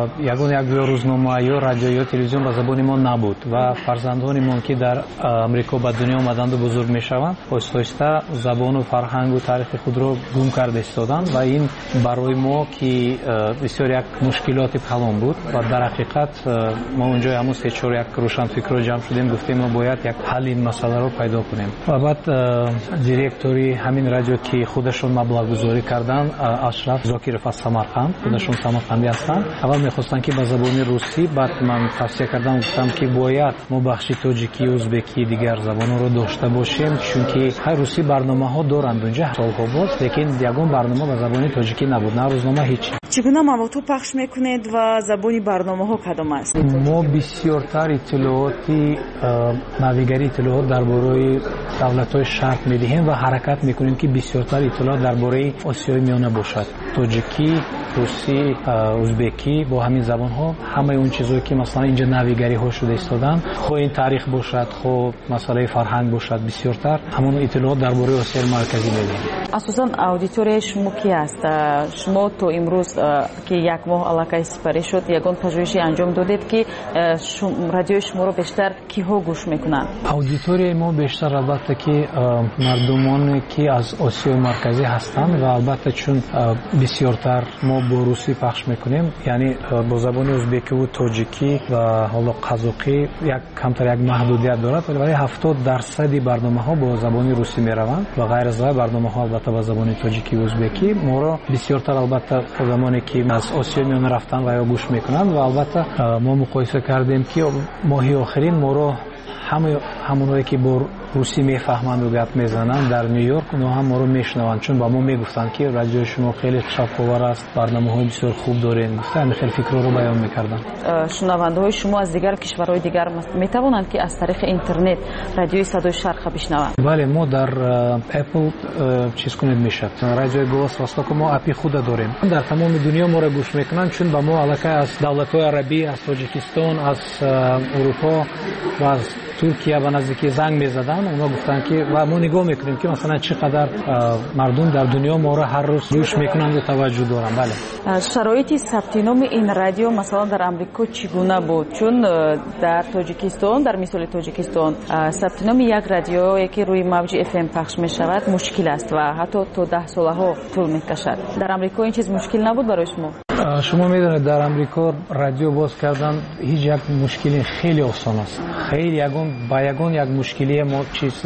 یک روزنامه یا رادیو یا تلویزیون به زبان ما نبود و فرزندانمان که در آمریکا به دنیا آمدند و بزرگ میشوند آهسته زبان و فرهنگ و تاریخ خود را گم کرده ایستادند و این برای ما که بسیار یک مشکلات کلان بود و در حقیقت ما اونجا همون سه چهار یک روشنفکر جمع شدیم، گفتیم ما باید یک حل این مسئله رو پیدا کنیم و بعد دیرکتوری همین رادیو که خودشون مبلغ گذاری کردن اشرف زاکیرov از سمرقند، خودشون سمرقندی هستند، اول میخواستن که به زبان روسی، بعد من توصیه کردم گفتم که باید ما بخش تاجیکی ازبکی دیگر زبان رو داشته باشیم چون که های روسی برنامه‌ها دارند اونجا سالها باز، لیکن یگان برنامه به زبان تاجیکی نبود، نه روزنامه هیچ. چگونه موضوع پخش میکنید و زبان برنامه‌ها کدام است؟ ما بسیارتر اطلاعاتی ناویگری اطلاعات درباره دولت‌های شرق میدهیم و حرکت میکنیم که بسیارتر اطلاعات درباره آسیای میانه باشد. تاجیکی، روسی، ازبکی با همین زبان‌ها همه اون چیزایی که مثلا اینجا ناویگری ها شده ایستادن، خو این تاریخ باشد، خو مسئله فرهنگ باشد، بسیارتر همون اطلاعات درباره آسیای مرکزی میدهیم. اساساً اودیتور شما کی است؟ شما تو امروز که یک ماه علاقه سپری شد یگان پژوهشی انجام دادید که رادیوی شما رو بیشتر کیها گوش میکنن؟ اودیتوری ما بیشتر البته که مردمانی که از آسیای مرکزی هستند و البته چون بسیارتر ما با روسی پخش میکنیم، یعنی با زبان ازبکی و تاجیکی و حالا قزاقی یک کمتر یک محدودیت دارد، ولی 70% برنامه‌ها با زبان روسی میروند و غیر از برنامه‌ها البته با زبان تاجیکی و ازبکی. ما را بسیارتر البته زمانی که از آسیا میان رفتن و یا گوش میکنند و البته ما مقایسه کردیم که ماهی آخرین ما را همونایی که با روسی میفهمند و گپ میزنند در نیویورک اونا هم ما رو میشنوند، چون با ما میگفتند که رادیو شما خیلی شفاور است، برنامه‌های بسیار خوب دارین. گفتن خیلی فکر رو بیان میکردن. شنونده‌های شما از دیگر کشورهای دیگر میتوانند که از طریق اینترنت رادیوی صدای شرق بشنوند؟ بله، ما در اپل چیز کنید میشه، رادیوی گوس واستاک ما اپی خود داریم. در تمام دنیا ما رو گوش میکنن، چون با ما علاقه از دولت‌های عربی، از تاجیکستان، از اروپا و از ترکیه و نزدیکی زنگ میزدن. اونا گفتن که و ما نگاه میکنیم که مثلا چقدر مردم در دنیا ما رو هر روز گوش میکنن و توجه دارن. بله. شرایط ثبت نام این رادیو مثلا در آمریکا چگونه بود؟ چون در تاجیکستان، در مثال تاجیکستان ثبت نام یک رادیویی که روی موج اف ام پخش میشود مشکل است و حتی تا 10 سالها طول میکشد. در آمریکا این چیز مشکل نبود برای شما؟ شما میدونید در آمریکا رادیو باز کردن هیچ یک مشکلی خیلی آسان است. خیلی یگان یک مشکلی ما چیز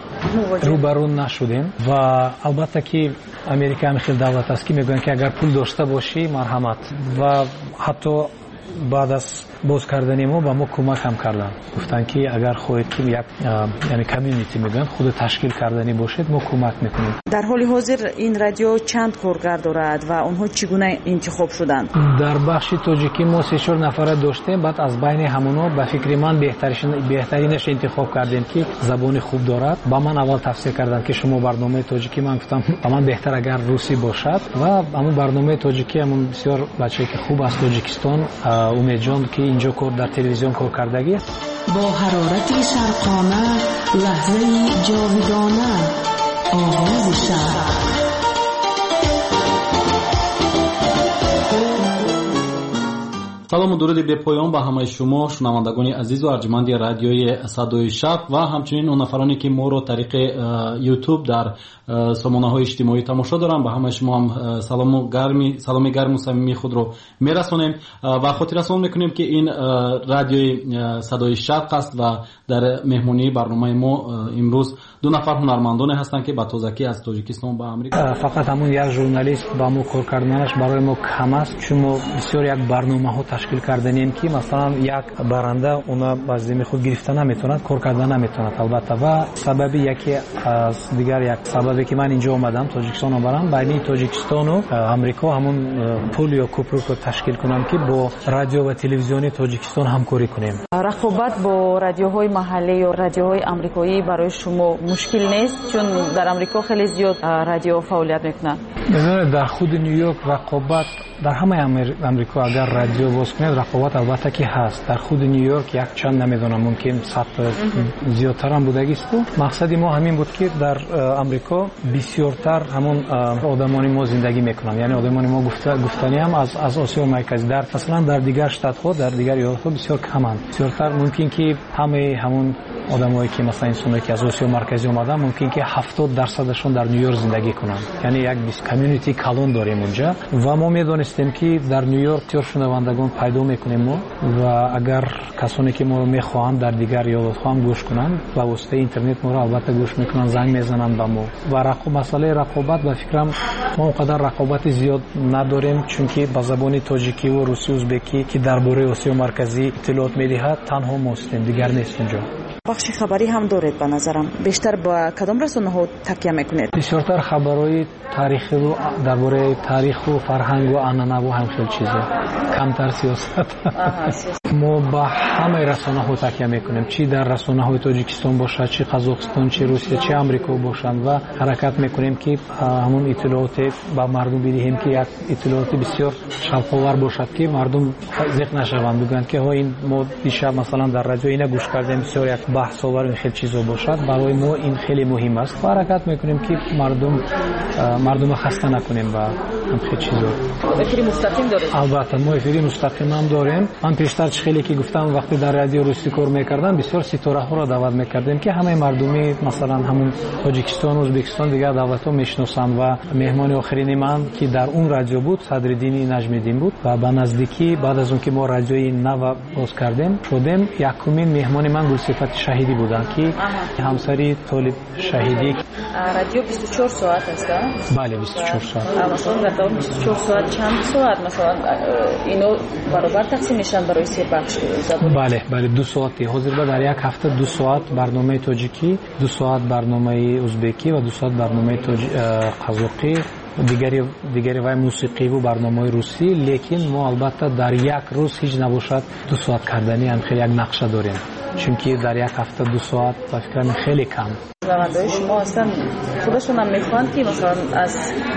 روبرو نشدیم و البته که امریکا هم خیلی دولت است که میگن که اگر پول داشته باشی مرحمت، و حتی بعد از باز کردن ما با ما کمک هم کردن. گفتن که اگر خواهید که یک یعنی کمیونیتی میگن خود تشکیل کردنی باشید ما کمک میکنیم. در حال حاضر این رادیو چند کارگر دارد و اونها چگونه انتخاب شدند؟ در بخش تاجیکی ما 3-4 نفر داشتیم، بعد از بین همونا به فکر من بهترینش انتخاب کردیم که زبان خوب دارد. با من اول تفسیر کردن که شما برنامه تاجیکی، من گفتم با من بهتر اگر روسی باشد و همون برنامه تاجیکی همون بسیار بچه‌ای که خوب از تاجیکستان، امید جان که اینجا کار در تلویزیون کار کردگی. با حرارت شرقانه لحظه جاودانه آغاز شب. سلام و درود به پایان به همه شما شنوندگان عزیز و ارجمند رادیوی صدای شب و همچنین اون نفرانی که ما رو طریق یوتیوب در سامانه‌های اجتماعی تماشا دارن. به همه شما هم سلام گرم و صمیمی خود رو میرسونیم و خاطر رسون میکنیم که این رادیوی صدای شرق است و در مهمانی برنامه ما امروز 2 نفر هنرمندان هستن که با تازگی از تاجیکستان به امریکا. فقط همون یک ژورنالیست با ما کار کردنش برای ما کم است، چون ما بسیار یک برنامه‌ها تشکیل کردنیم که مثلا یک برنده اونا بازدهی خود گرفتن نمیتونن، کار کردن نمیتونن البته. و سبب یکی از دیگر یک سببی که من اینجا اومدم تاجیکستان اومدم بین تاجیکستان و امریکا همون پول یا کوپر رو تشکیل کنم که با رادیو و تلویزیون تاجیکستان همکاری کنیم. رقابت با رادیوهای محلی یا رادیوهای آمریکایی برای شما مشکل نیست؟ چون در آمریکا خیلی زیاد رادیو فعالیت میکنن. در خود نیویورک رقابت در همه امریکا اگر رادیو باز کنید رقابت البته که هست. در خود نیویورک یک چند نمیدونم ممکن 100 زیادتر هم بودگی است. مقصد ما همین بود که در امریکا بسیارتر همون آدمانی ما زندگی میکنن، یعنی آدمانی ما گفتنی هم از آسیا مرکزی. در مثلا در دیگر شتات ها در دیگر ایالت ها بسیار کمند. بسیارتر ممکن که همون آدمایی که مثلا انسانایی که از آسیا مرکزی اومدن ممکن که 70% در نیویورک زندگی کنند، یعنی یک کامیونیتی کلون داریم اونجا و ما میدونستیم که در نیویورک تیر شنوندگان پیدا میکنیم ما و اگر کسانی که ما رو میخواهند در دیگر ایالت ها هم گوش کنند و واسطه اینترنت ما رو البته گوش میکنن، زنگ میزنن به ما. و مسئله رقابت به فکرم ما اونقدر رقابت زیاد نداریم، چون که با زبان تاجیکی و روسی و ازبکی که درباره آسیا مرکزی اطلاعات میدهد تنها ما هستیم، دیگر نیست اونجا. بخش خبری هم دارید به نظرم. بیشتر با کدام رسانه‌ها تکیه میکنید؟ بیشتر خبرهای تاریخی رو درباره تاریخ و فرهنگ و عنعنه و همین چیزا، کمتر سیاست. мо ба ҳамаи расонаҳо такя мекунем, чӣ дар расонаҳои тоҷикистон бошад, чӣ қазоқистон, чӣ русия, чӣ амрико бошанд ва ҳаракат мекунем ки ҳамон иттилооте ба мардум бидиҳем ки як иттилооти бисёр шавқовар бошад ки мардум зиқ нашаванд, бигӯянд ки ин мо дишаб масалан дар радио ина гӯш кардем, бисёр як баҳсовар ин хел чизо бошад. Барои мо ин хеле муҳим аст ва ҳаракат мекунем ки мардума хаста накунем ба ҳамхел чизо. Эфири мустақим дорем? Албатта мо эфири мустақим ҳам дорем. Ман пештар чӣ хеле ки гуфтам, вақте дар радио русӣ кор мекардам, бисёр ситораҳоро даъват мекардем ки ҳамаи мардуми масалан ҳамун Тоҷикистон, Ӯзбекистон, дигар давлатҳо мешиносанд ва меҳмони охирини ман ки дар он радио буд Садриддини Наҷмиддин буд ва ба наздикӣ баъд аз он ки мо радиои нава боз кардем шудем, якумин меҳмони ман Гулсифати Шаҳидӣ буданд ки ҳамсари Толиб Шаҳидӣ. Радио 24 соат аст? Бале, 24 соат. Масалан дар давоми 24 соат чанд соат масалан ино баробар тақсим мешаванд барои се бахш забон? Бале, 2 соати. Ҳозир дар як ҳафта 2 соат барномаи тоҷикӣ, 2 соат барномаи ӯзбекӣ ва 2 соат барномаи қазоқӣ, дигари вай мусиқиву барномаи русӣ, лекин мо албатта дар як рӯз ҳеҷ набошад 2 соат кардани хеле як нақша дорем, чунки дар як ҳафта 2 соат ба фикрам хеле кам. шунавандаҳои шумо ҳастанд худашон ам мехоҳанд ки масалан аз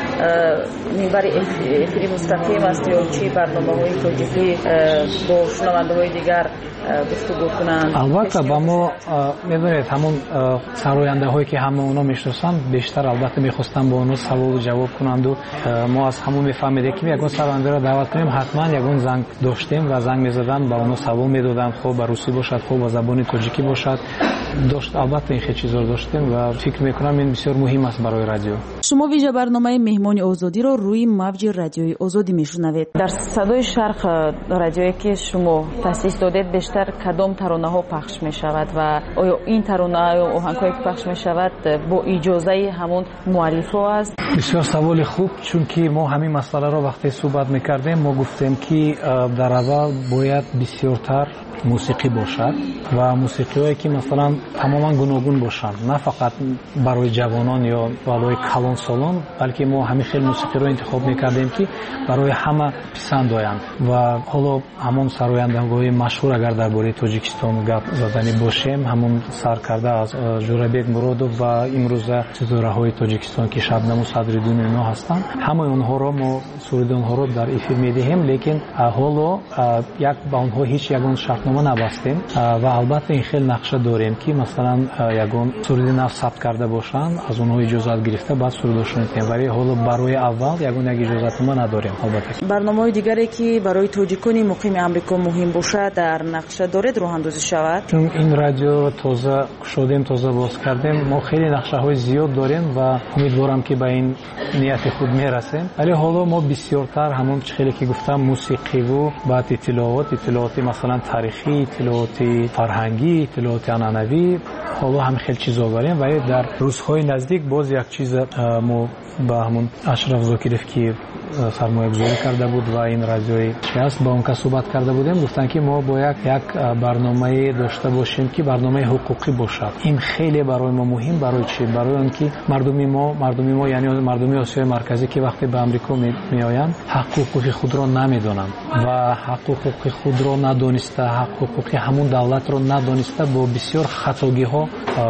минбари эфири мустақим аст ё чи барномаҳои тоҷикӣ бо шунавандаҳои дигар гуфтугӯ кунанд? Албатта ба мо медонед ҳамон сарояндаҳое ки ҳама оно мешиносанд бештар албатта мехостанд бо оно саволу ҷавоб кунанду мо аз ҳамон мефаҳмедем ки ягон сарояндаро даъват кунем, ҳатман ягон занг доштем ва занг мезаданд, ба оно савол медоданд, хоб ба русӣ бошад, хоб ба забони тоҷикӣ бошад. Албатта ин хел чизро доштем ва фикр мекунам ин бисёр муҳим аст барои радио. шумо вижа барномаи меҳмони озодиро рӯи мавҷи радиои озодӣ мешунавед. дар садои шарқ радиое ки шумо таъсис додед бештар кадом таронаҳо пахш мешавад ва оё ин тарона ё оҳангҳое ки пахш мешавад бо иҷозаи ҳамон муаллифҳо аст? бисёр саволи хуб, чунки мо ҳамин масъаларо вақте суҳбат мекардем мо гуфтем ки дар аввал бояд бисёртар мусиқӣ бошад ва мусиқиҳое ки масалан тамоман гуногун бошанд, на фақат барои ҷавонон ё барои калонсолон, балки мо ҳамин хел мусиқиро интихоб мекардем ки барои ҳама писанд оянд. ва ҳоло ҳамон сарояндагоҳи машҳур агар дар бораи Тоҷикистон гап заданӣ бошем, ҳамон сар карда аз Журабек Муродов ва имрӯза ситораҳои Тоҷикистон ки Шабнаму Садриддин ино ҳастанд, ҳамаи онҳоро мо суруди онҳоро дар эфир медиҳем, лекин ҳоло як ба онҳо ҳеҷ ягон шартнома набастем ва албатта ин хел нақша дорем ки масалан ягон суруди нав сабт карда бошанд, аз онҳо иҷозат гирифта баъд сурудошон метем, вале ҳоло барои аввал ягон як иҷозатнома надорем. Албатта барномаҳои дигаре ки барои тоҷикони муқими амрико муҳим бошад дар нақша доред роҳандозӣ шавад? Чун ин радиоро тоза кушодем, тоза боз кардем, мо хеле нақшаҳои зиёд дорем ва умедворам ки ба ин нияти худ мерасем, вале ҳоло мо бисёртар ҳамон чӣ хеле ки гуфтам мусиқиву баъд иттилооти масалан тарихӣ, иттилооти фарҳангӣ, иттилооти анъанавӣ, ҳоло ҳам хел чизо дорем. Вале дар рӯзҳои наздик боз як чиз мо ба ҳамон Ашраф Зокиров ки сармоягузорӣ карда буд ва ин радиои чи аст ба он ка суҳбат карда будем, гуфтанд ки мо бояд як барномае дошта бошем ки барномаи ҳуқуқӣ бошад. Ин хеле барои мо муҳим. Барои чи? Барои он ки мардуми мо яъне мардуми Осиёи марказӣ ки вақте ба амрико меоянд ҳаққу ҳуқуқи худро намедонанд ва ҳаққу ҳуқуқи худро надониста, ҳаққу ҳуқуқи ҳамон давлатро надониста бо бисёр хатогиҳо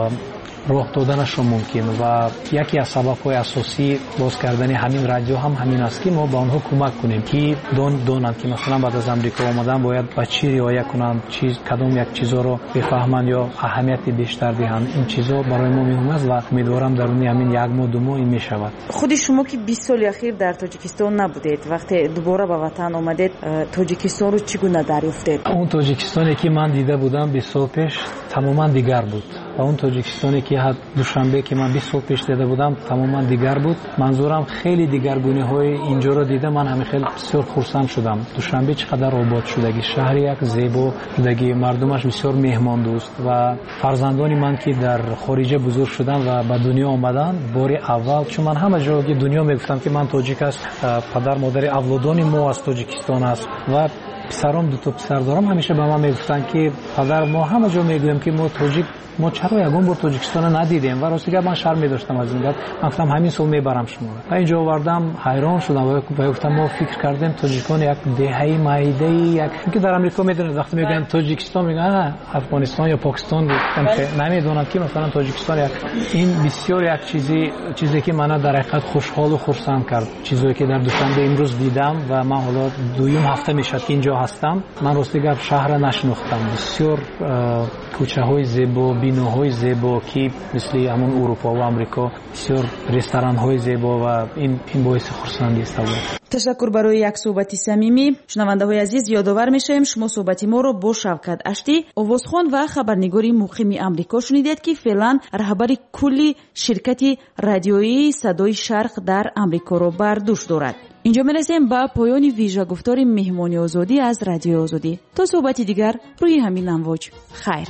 роҳ доданашон мумкин ва яке аз сабабҳои асосии боз кардани ҳамин радио ҳам ҳамин аст ки мо ба онҳо кӯмак кунем ки донанд ки масалан баъд аз амрико омадан бояд ба чӣ риоя кунанд, кадом як чизоро бифаҳманд ё аҳамияти бештар диҳанд. Ин чизо барои мо муҳим аст ва умедворам даруни ҳамин як моҳ ду моҳ ин мешавад. худи шумо ки 20 соли ахир дар Тоҷикистон набудед, вақте дубора ба ватан омадед, Тоҷикистонро чӣ гуна дарёфтед? Он Тоҷикистоне ки ман дида будам 20 сол пеш тамоман дигар буд ва он Тоҷикистоне ки душанбе ки ман 20 сол пеш дида будам тамоман дигар буд. Манзурам хеле дигаргуниҳои инҷоро дида ман ҳамихел бисёр хурсанд шудам. Душанбе чӣ қадар обод шудагӣ, шаҳри як зебо шудагӣ, мардумаш бисёр меҳмондӯст ва фарзандони ман ки дар хориҷа бузург шуданд ва ба дунё омаданд, бори аввал чун ман ҳама ҷоги дунё мегуфтам ки ман тоҷик аст, падар модари авлодони мо аз Тоҷикистон аст ва پسرام دو تا پسر دارم، همیشه به من میگفتن که پدر ما همه جا میگویم که ما چرا یگان بار تاجیکستان ندیدیم و راستی من شرم می‌داشتم از این گپ. گفتم همین سال میبرم شما. و اینجا آوردم، حیران شدم و گفتم ما فکر کردیم تاجیکستان یک دهه مایده یک که در آمریکا میدونید وقتی میگن تاجیکستان میگن افغانستان یا پاکستان نمیدونن که مثلا تاجیکستان این بسیار یک چیزی که منو در حقیقت خوشحال و خرسند کرد. چیزی که در دوشنبه امروز دیدم و من حالا دویم هفته میشه که اینجا هستم. من راستی گپ شهر نشناختم. بسیار کوچه‌های زیبا، بیناهای زیبا که مثل همون اروپا و آمریکا، بسیار رستوران‌های زیبا و این باعث خرسندی است. تشکر برای یک صحبت صمیمی. شنونده‌های عزیز، یادآور می‌شیم شما صحبت ما رو با شوکت اشتی، آوازخوان و خبرنگاری مقیم آمریکا شنیدید که فعلا رهبر کلی شرکت رادیویی صدای شرق در آمریکا رو بر دوش دارد. اینجا میرسیم به پایان ویژه گفتار مهمانی آزادی از رادیو آزادی. تا صحبتی دیگر روی همین امواج. خیر.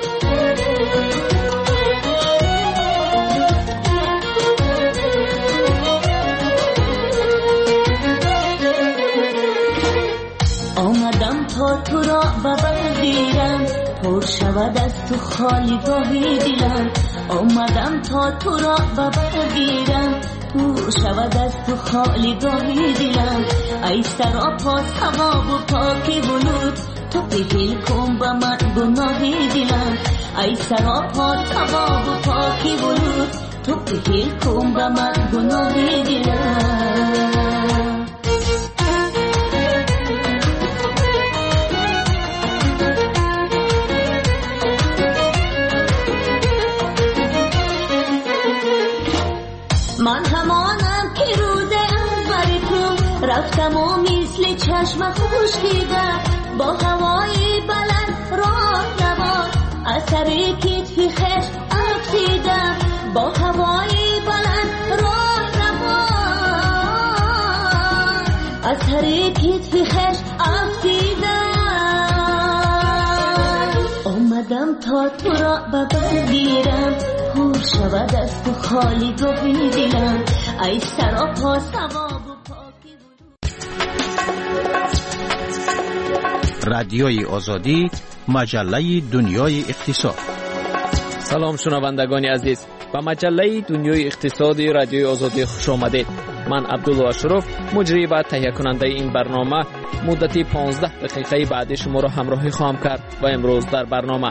آمدم تا تو را ببرم، پر شود از تو خالی گاهی دلم. آمدم تا تو را ببرم، پر شود از تو خالی گاهی دلم. ای سراپا ثواب و پاکی بلود، تو بهل کن به من گناهی دلم. ای سراپا ثواب و پاکی بلود، تو بهل کن به من گناهی دلم. من همانم که روز اول تو رفتم و مثل چشم خشکیدم، با هوای بلند راه روان اثر کتف خش افسیدم. با هوای بلند راه روان اثر کتف خش افسیدم. آمدم تا تو را ببرم، پر شود از تو خالی گاهی دلم. ای سراپا ثواب و پاکی رادیوی آزادی، مجله دنیای اقتصاد. سلام شنوندگان عزیز، به مجله دنیای اقتصادی رادیوی آزادی خوش آمدید. من عبدالله اشرف، مجری و تهیه کننده این برنامه، مدتی 15 دقیقه بعد شما را همراهی خواهم کرد و امروز در برنامه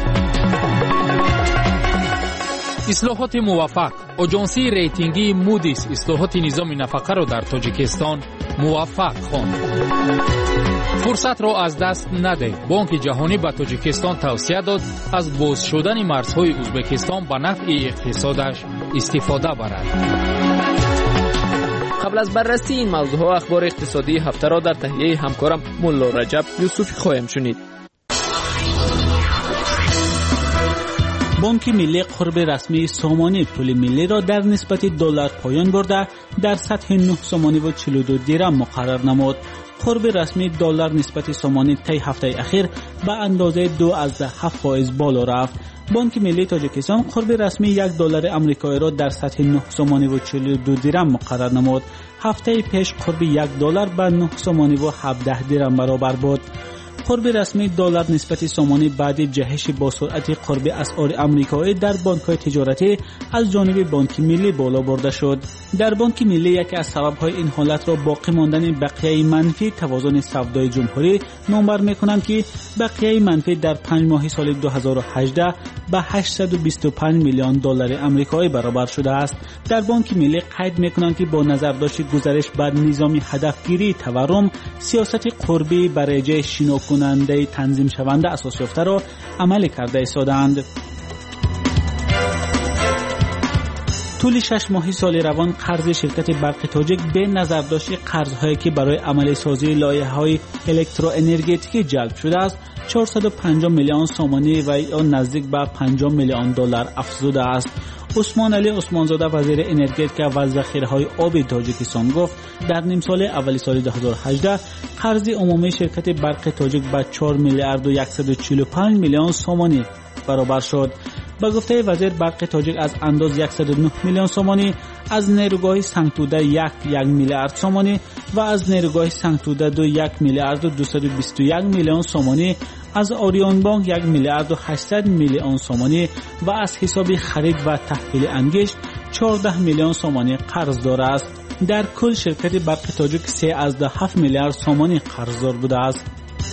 اصلاحات موفق. آژانسی ریتینگی مودیس اصلاحات نظام نفقه را در تاجیکستان موفق خواند. فرصت را از دست نده. بانک جهانی به تاجیکستان توصیه داد از باز شدن مرزهای ازبکستان به نفع اقتصادش استفاده برد. قبل از بررسی این موضوع اخبار اقتصادی هفته را در تهیه همکارم ملا رجب یوسفی خواهیم شنید. بانک ملی قرب رسمی سامانه پول ملی را در نسبت دلار پایان برده در سطح 9 سامانه و 42 درم مقرر نمود. قرب رسمی دلار نسبت سامانه طی هفته اخیر به اندازه 2.7% بالا رفت. بانک ملی تاجیکستان قرب رسمی 1 دلار آمریکایی را در سطح 9 سامانه و 42 درم مقرر نمود. هفته پیش قرب 1 دلار به 9 سامانه و 17 درم برابر بود. قرب رسمی دلار نسبت سامانه بعد جهش با سرعت قرب اسعار آمریکایی در بانک‌های تجارتی از جانب بانک ملی بالا برده شد. در بانک ملی یکی از سبب‌های این حالت را باقی ماندن بقیه منفی توازن سودای جمهوری نامبر می‌کنند که بقیه منفی در 5 ماه سال 2018 به 825 میلیون دلار آمریکایی برابر شده است. در بانک ملی قید می‌کنند که با نظر داشت گزارش بر نظام هدفگیری تورم، سیاست قربی برای جای شنا کننده تنظیم شونده اساس یافته را عمل کرده ایستادند. طول 6 ماه سال روان قرض شرکت برق تاجیک به نظر داشت قرض‌هایی که برای عملی سازی لایحه‌های الکتروانرژتیک جلب شده است 450 میلیون سامانه و آن نزدیک به 50 میلیون دلار افزوده است. عثمان علی عثمانزاده وزیر انرژتیک و ذخیره‌های آب تاجیکستان گفت در نیم سال اول سال 2018 قرض عمومی شرکت برق تاجیک به 4 میلیارد و 145 میلیون سامانه برابر شد. به گفته وزیر برق تاجیک از انداز 109 میلیون سومانی، از نیروگاه سنگتوده 1 میلیارد سومانی و از نیروگاه سنگتوده 2 1 میلیارد و 221 میلیون سومانی، از اوریون بانک 1 میلیارد و 800 میلیون سومانی و از حساب خرید و تحویل انگشت 14 میلیون سومانی قرضدار است. در کل شرکت برق تاجیک 3.7 میلیارد سومانی قرضدار بوده است.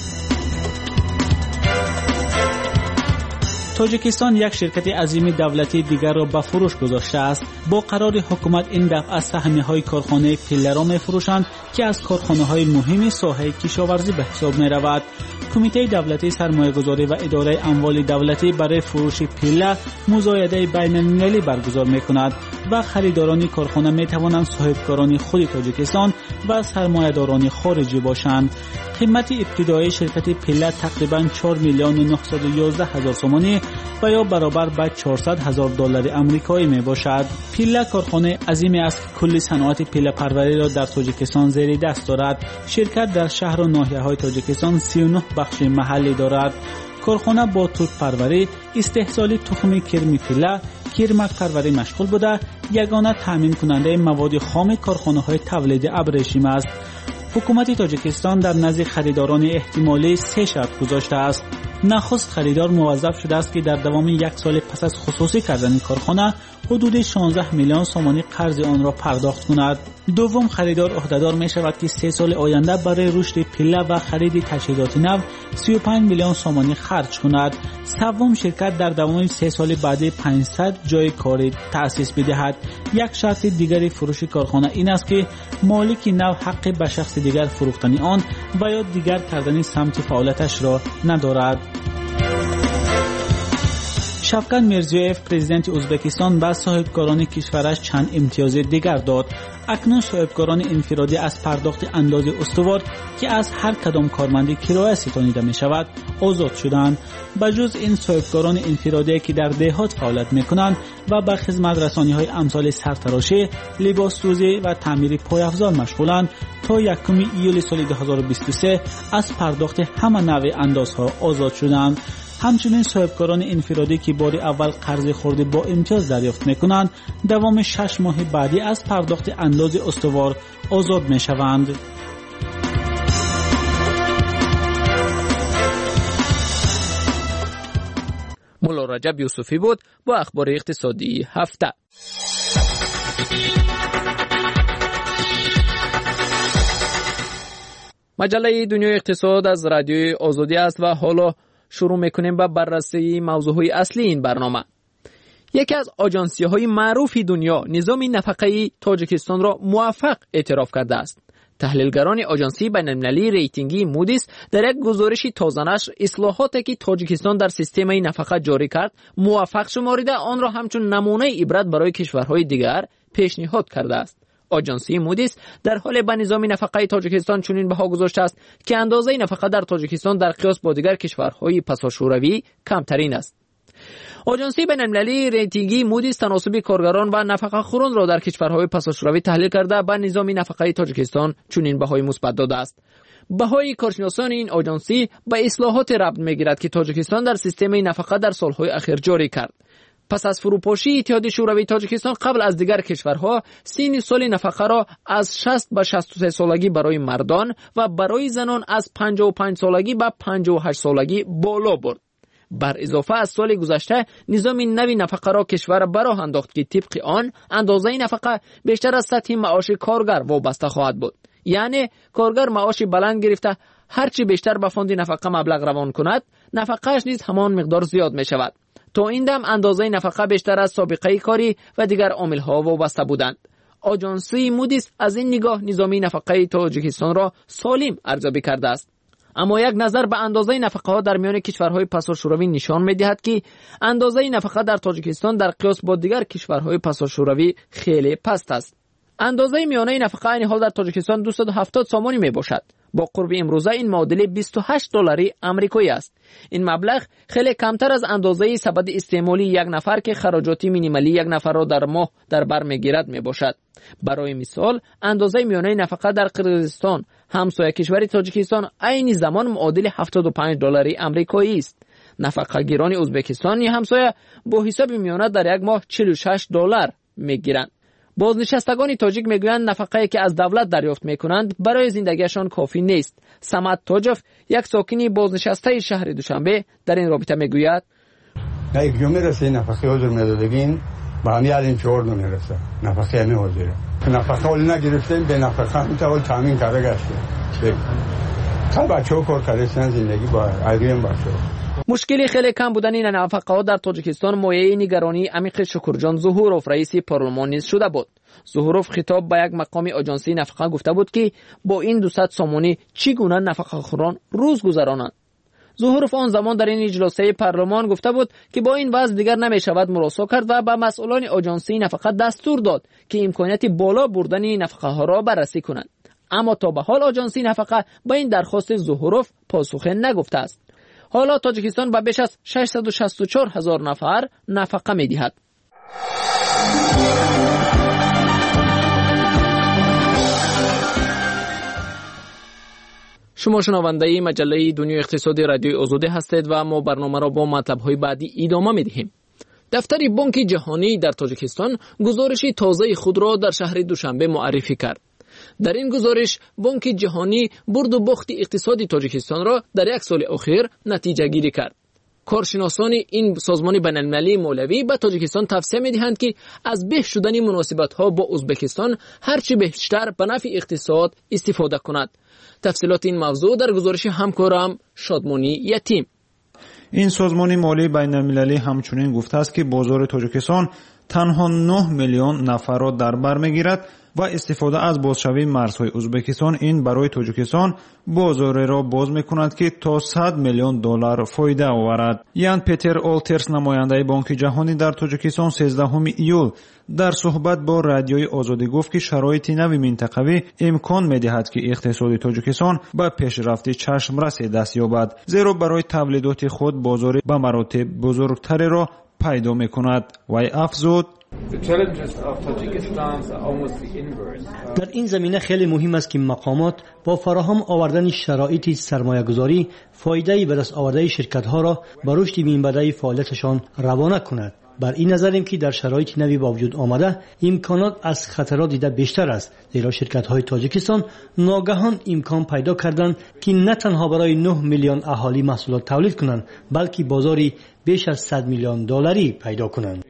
تاجیکستان یک شرکت عظیم دولتی دیگر را به فروش گذاشته است. با قرار حکومت این دفعه سهمیه‌های کارخانه پیله را می‌فروشند که از کارخانه‌های مهم ساحه کشاورزی به حساب می‌رود. کمیته دولتی سرمایه‌گذاری و اداره اموال دولتی برای فروش پیله مزایده بین‌المللی برگزار می‌کند و خریداران کارخانه می‌توانند صاحبکاران خود تاجیکستان و سرمایه‌داران خارجی باشند. قیمت ابتدایی شرکت پیله تقریباً 4 میلیون و 911 هزار سومانی و یا برابر به 400 هزار دلار آمریکایی می باشد. پیله کارخانه عظیمی است که کل صنعت پیله پروری را در تاجیکستان زیر دست دارد. شرکت در شهر و ناحیه‌های تاجیکستان 39 بخش محلی دارد. کارخانه با توت پروری، استحصال تخم کرم پیله، کرمک پروری مشغول بوده، یگانه تامین کننده مواد خام کارخانه‌های تولید ابریشم است. حکومت تاجیکستان در نزد خریداران احتمالی 3 شرط گذاشته است. نخست خریدار موظف شده است که در دوام 1 سال پس از خصوصی کردن کارخانه حدود 16 میلیون سومانی قرض آن را پرداخت کند. دوم خریدار عهده‌دار می شود که 3 سال آینده برای رشد پیله و خرید تجهیزات نو 35 میلیون سومانی خرج کند. سوم شرکت در دوام 3 سال بعد 500 جای کاری تأسیس بدهد. یک شرط دیگر فروش کارخانه این است که مالک نو حق به شخص دیگر فروختن آن و یا دیگر کردن سمت فعالیتش را ندارد. شفقت میرزیویف پرزیدنت ازبکستان به صاحبکاران کشورش چند امتیاز دیگر داد. اکنون صاحبکاران انفرادی از پرداخت انداز استوار که از هر کدام کارمندی کرایه ستانیده می شود آزاد شدند. بجز این صاحبکاران انفرادی که در دهات فعالیت می کنند و به خدمت رسانی های امثال سرتراشی، لباس سوزی و تعمیر پایافزار مشغولند تا 1 ایول سال 2023 از پرداخت همه نوع اندازها آزاد شدند. همچنین صاحبکاران انفرادی که بار اول قرض خورده با امتیاز دریافت میکنند دوام 6 ماه بعدی از پرداخت انداز استوار آزاد میشوند. مولا رجب یوسفی بود با اخبار اقتصادی هفته. مجله دنیای اقتصاد از رادیوی آزادی است و حالا شروع میکنیم با بررسی موضوعهای اصلی این برنامه. یکی از آژانسی‌های معروف دنیا نظام نفقه تاجیکستان را موفق اعتراف کرده است. تحلیلگران آژانسی بین‌المللی ریتینگی مودیس در یک گزارش تازه‌نشر اصلاحاتی که تاجیکستان در سیستم نفقه جاری کرد موفق شماریده آن را همچون نمونه عبرت برای کشورهای دیگر پیشنهاد کرده است. آژانسی مودیس در حال به نظام نفقه تاجیکستان چنین بها گذاشته است که اندازه نفقه در تاجیکستان در قیاس با دیگر کشورهای پساشوروی کمترین است. آژانسی بین‌المللی ریتینگی مودیس تناسب کارگران و نفقه خوران را در کشورهای پساشوروی تحلیل کرده به نظام نفقه تاجیکستان چنین بهای مثبت داده است. بهای کارشناسان این آژانسی به اصلاحات ربط می‌گیرد که تاجیکستان در سیستم نفقه در سالهای اخیر جاری کرد. پس از فروپاشی اتحاد شوروی تاجیکستان قبل از دیگر کشورها سن سال نفقه را از 60 به 63 سالگی برای مردان و برای زنان از 55 سالگی به 58 سالگی بالا برد. بر اضافه از سال گذشته نظام نوی نفقه را کشور براه انداخت که طبق آن اندازه نفقه بیشتر از سطح معاش کارگر وابسته خواهد بود. یعنی کارگر معاش بلند گرفته هرچی بیشتر به فاند نفقه مبلغ روان کند نفقه‌اش نیز همان مقدار زیاد می شود. تا این دم اندازه نفقه بیشتر از سابقه کاری و دیگر عامل‌ها وابسته بودند. آژانسی مودیس از این نگاه نظام نفقه تاجیکستان را سالم ارزیابی کرده است. اما یک نظر به اندازه نفقه ها در میان کشورهای پساشوروی نشان می‌دهد که اندازه نفقه در تاجیکستان در قیاس با دیگر کشورهای پساشوروی خیلی پست است. اندازه میانه نفقه این حال در تاجیکستان 270 سومانی میباشد. با قرب امروزه این معادل 28 دلاری آمریکایی است. این مبلغ خیلی کمتر از اندازه سبد استعمالی یک نفر که خراجات مینیمالی یک نفر را در ماه در بر میگیرد میباشد. برای مثال اندازه میانه نفقه در قرقیزستان همسایه کشور تاجیکستان عین زمان معادل 75 دلاری آمریکایی است. нафақагирoni ӯзбекистони ҳамсоя бо ҳисоби миёна дар як моҳ $46 мегиранд. бознишастагони тоҷик мегӯянд нафақае ки аз давлат дарёфт мекунанд барои зиндагиашон кофӣ нест. Самат тоҷов, як сокини бознишастаи шаҳри Душанбе, дар ин робита мегӯяд: یک جمعه رسه نفقه حضور میدادگین به همی از این 4 دونه رسه نفقه همی حضوره نفقه اولی نگرفتیم به نفقه هم تا اول تامین کرده گشته تا بچه ها کار کردن زندگی با عیدیم بچه ها. مشکلی خیلی کم بودن این نفقه‌ها در تاجیکستان مایه نگرانی عمیق شکرجان ظهوروف رئیس پارلمان نیز شده بود. ظهوروف خطاب به یک مقام آژانسی نفقه گفته بود که با این 200 سامانی چگونه نفقه‌خوران روز گذرانند. ظهوروف آن زمان در این اجلاسه پارلمان گفته بود که با این وضع دیگر نمی‌شود مراسا کرد و به مسئولان آژانسی نفقه دستور داد که امکانیت بالا بردن نفقه‌ها را بررسی کنند. اما تا به حال آژانسی نفقه به این درخواست ظهوروف پاسخ نگفته است. حالا تاجیکستان به بیش از 664,000 نفر نفقه می‌دهد. شما شنونده مجله دنیای اقتصادی رادیوی آزادی هستید و ما برنامه را با مطلب‌های بعدی ادامه می‌دهیم. دفتر بانک جهانی در تاجیکستان گزارش تازه خود را در شهر دوشنبه معرفی کرد. در این گزارش بانک جهانی برد و باخت اقتصادی تاجیکستان را در یک سال اخیر نتیجه گیری کرد. کارشناسان این سازمان بین‌المللی مولوی به تاجیکستان توصیه می‌دهند که از بهبود شدن مناسبت‌ها با ازبکستان هرچی بیشتر به نفع اقتصاد استفاده کند. تفصیلات این موضوع در گزارش همکارم شادمانی یتیم. این سازمان مالی بین‌المللی همچنین گفته است که بازار تاجیکستان تنها 9 میلیون نفر را در بر می‌گیرد و استفاده از بازشوی مرزهای ازبکستان این برای تاجیکستان بازار را باز می‌کند که تا $100 میلیون فایده آورد. یان پیتر آلترس نماینده بانک جهانی در تاجیکستان 13 ایول در صحبت با رادیوی آزادی گفت که شرایط نوی منطقوی امکان می‌دهد که اقتصاد تاجیکستان به پیشرفت چشمرس دست یابد، زیرا برای تولیدات خود بازار به مراتب بزرگتری را پیدا می‌کند. و افزود: در این زمینه خیلی مهم است که مقامات با فراهم آوردن شرایط سرمایه‌گذاری فایده‌ای به دست آورده شرکت‌ها را به رشد مینبعده فعالیتشان روانه کند. بر این نظریم که در شرایط نوی با وجود آمده امکانات از خطرات دیده بیشتر است، زیرا شرکت‌های تاجیکستان ناگهان امکان پیدا کردند که نه تنها برای 9 میلیون اهالی محصولات تولید کنند، بلکه بازاری بیش از $100 میلیون پیدا کنند.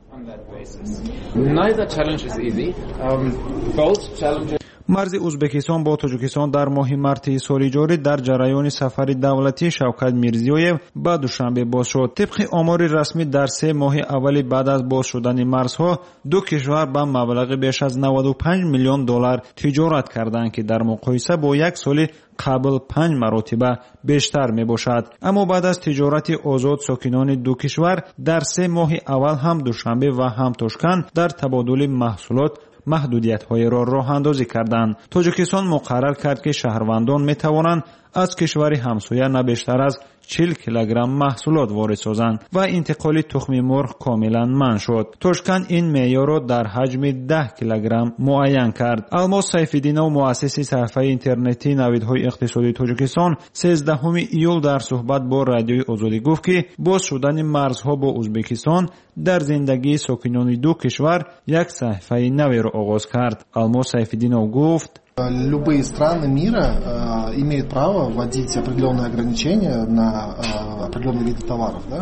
مرز ازبکستان با تاجیکستان در ماه مارس سال جاری در جریان سفر دولتی شوکت میرزیویف به دوشنبه باز شد. طبق آمار رسمی در 3 ماه اول بعد از باز شدن مرزها دو کشور به مبلغ بیش از $95 میلیون تجارت کردند که در مقایسه با یک سال قبل 5 مرتبه بیشتر می باشد. اما بعد از تجارت آزاد ساکنان دو کشور در 3 ماه اول هم دوشنبه و هم تاشکند در تبادل محصولات محدودیت‌های را راه اندازی کردند. تاجیکستان مقرر کرد که شهروندان می توانند از کشور همسایه نه بیشتر از 40 کیلوگرم محصولات وارد سازند و انتقال تخم مرغ کاملا منع شد. تاشکند این معیار را در حجم 10 کیلوگرم معین کرد. الماس سیف‌الدینov مؤسس صفحه اینترنتی نویدهای اقتصادی تاجیکستان 13 ایول در صحبت با رادیوی آزادی گفت که باز شدن مرزها با ازبکستان در زندگی ساکنان دو کشور یک صحیفه نوی را آغاز کرد. الماس سیف‌الدینov گفت: Любые страны мира имеют право вводить определенные ограничения на определенные виды товаров, да?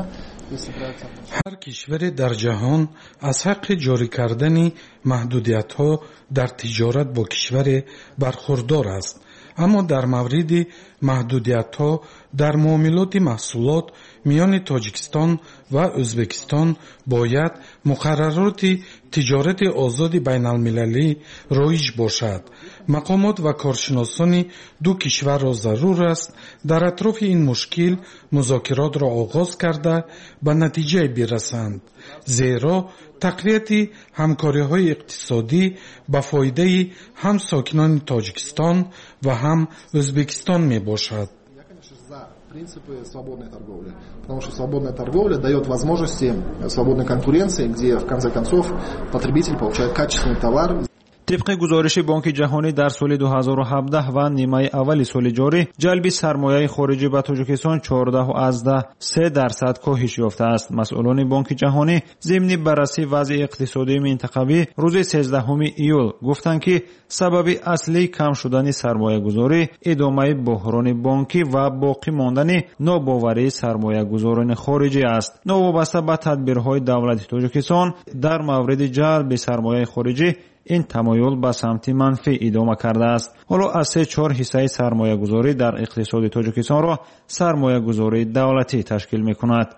هر کشوری در جهان از حق جاری کردن محدودیت‌ها در تجارت با کشور برخوردار است. اما در مورد محدودیت‌ها در معاملات محصولات میان تاجیکستان و ازبکستان باید مقررات تجارت آزاد بین المللی رایج باشد. مقامات و کارشناسان دو کشور را ضرور است در اطراف این مشکل مذاکرات را آغاز کرده به نتیجه برسند، زیرا تقویت همکاری‌های اقتصادی به فایده هم ساکنان تاجیکستان و هم ازبکستان می باشد. Принципы свободной торговли. Потому что свободная торговля дает возможности свободной конкуренции, где в конце концов потребитель получает качественный товар. طبق گزارش بانک جهانی در سال 2017 و نیمه اول سال جاری جلب سرمایه خارجی به تاجیکستان 14.3% کاهش یافته است. مسئولان بانک جهانی ضمن بررسی وضع اقتصادی منطقوی روز 13 ایول گفتند که سبب اصلی کم شدن سرمایه گذاری ادامه بحران بانکی و باقی ماندن ناباوری سرمایه گذاران خارجی است. نوابسته به تدبیرهای دولت تاجیکستان در مورد جلب سرمایه خارجی این تمایل به سمت منفی ادامه کرده است. حالا از 3/4 حصه سرمایه گذاری در اقتصاد تاجیکستان را سرمایه گذاری دولتی تشکیل می کند.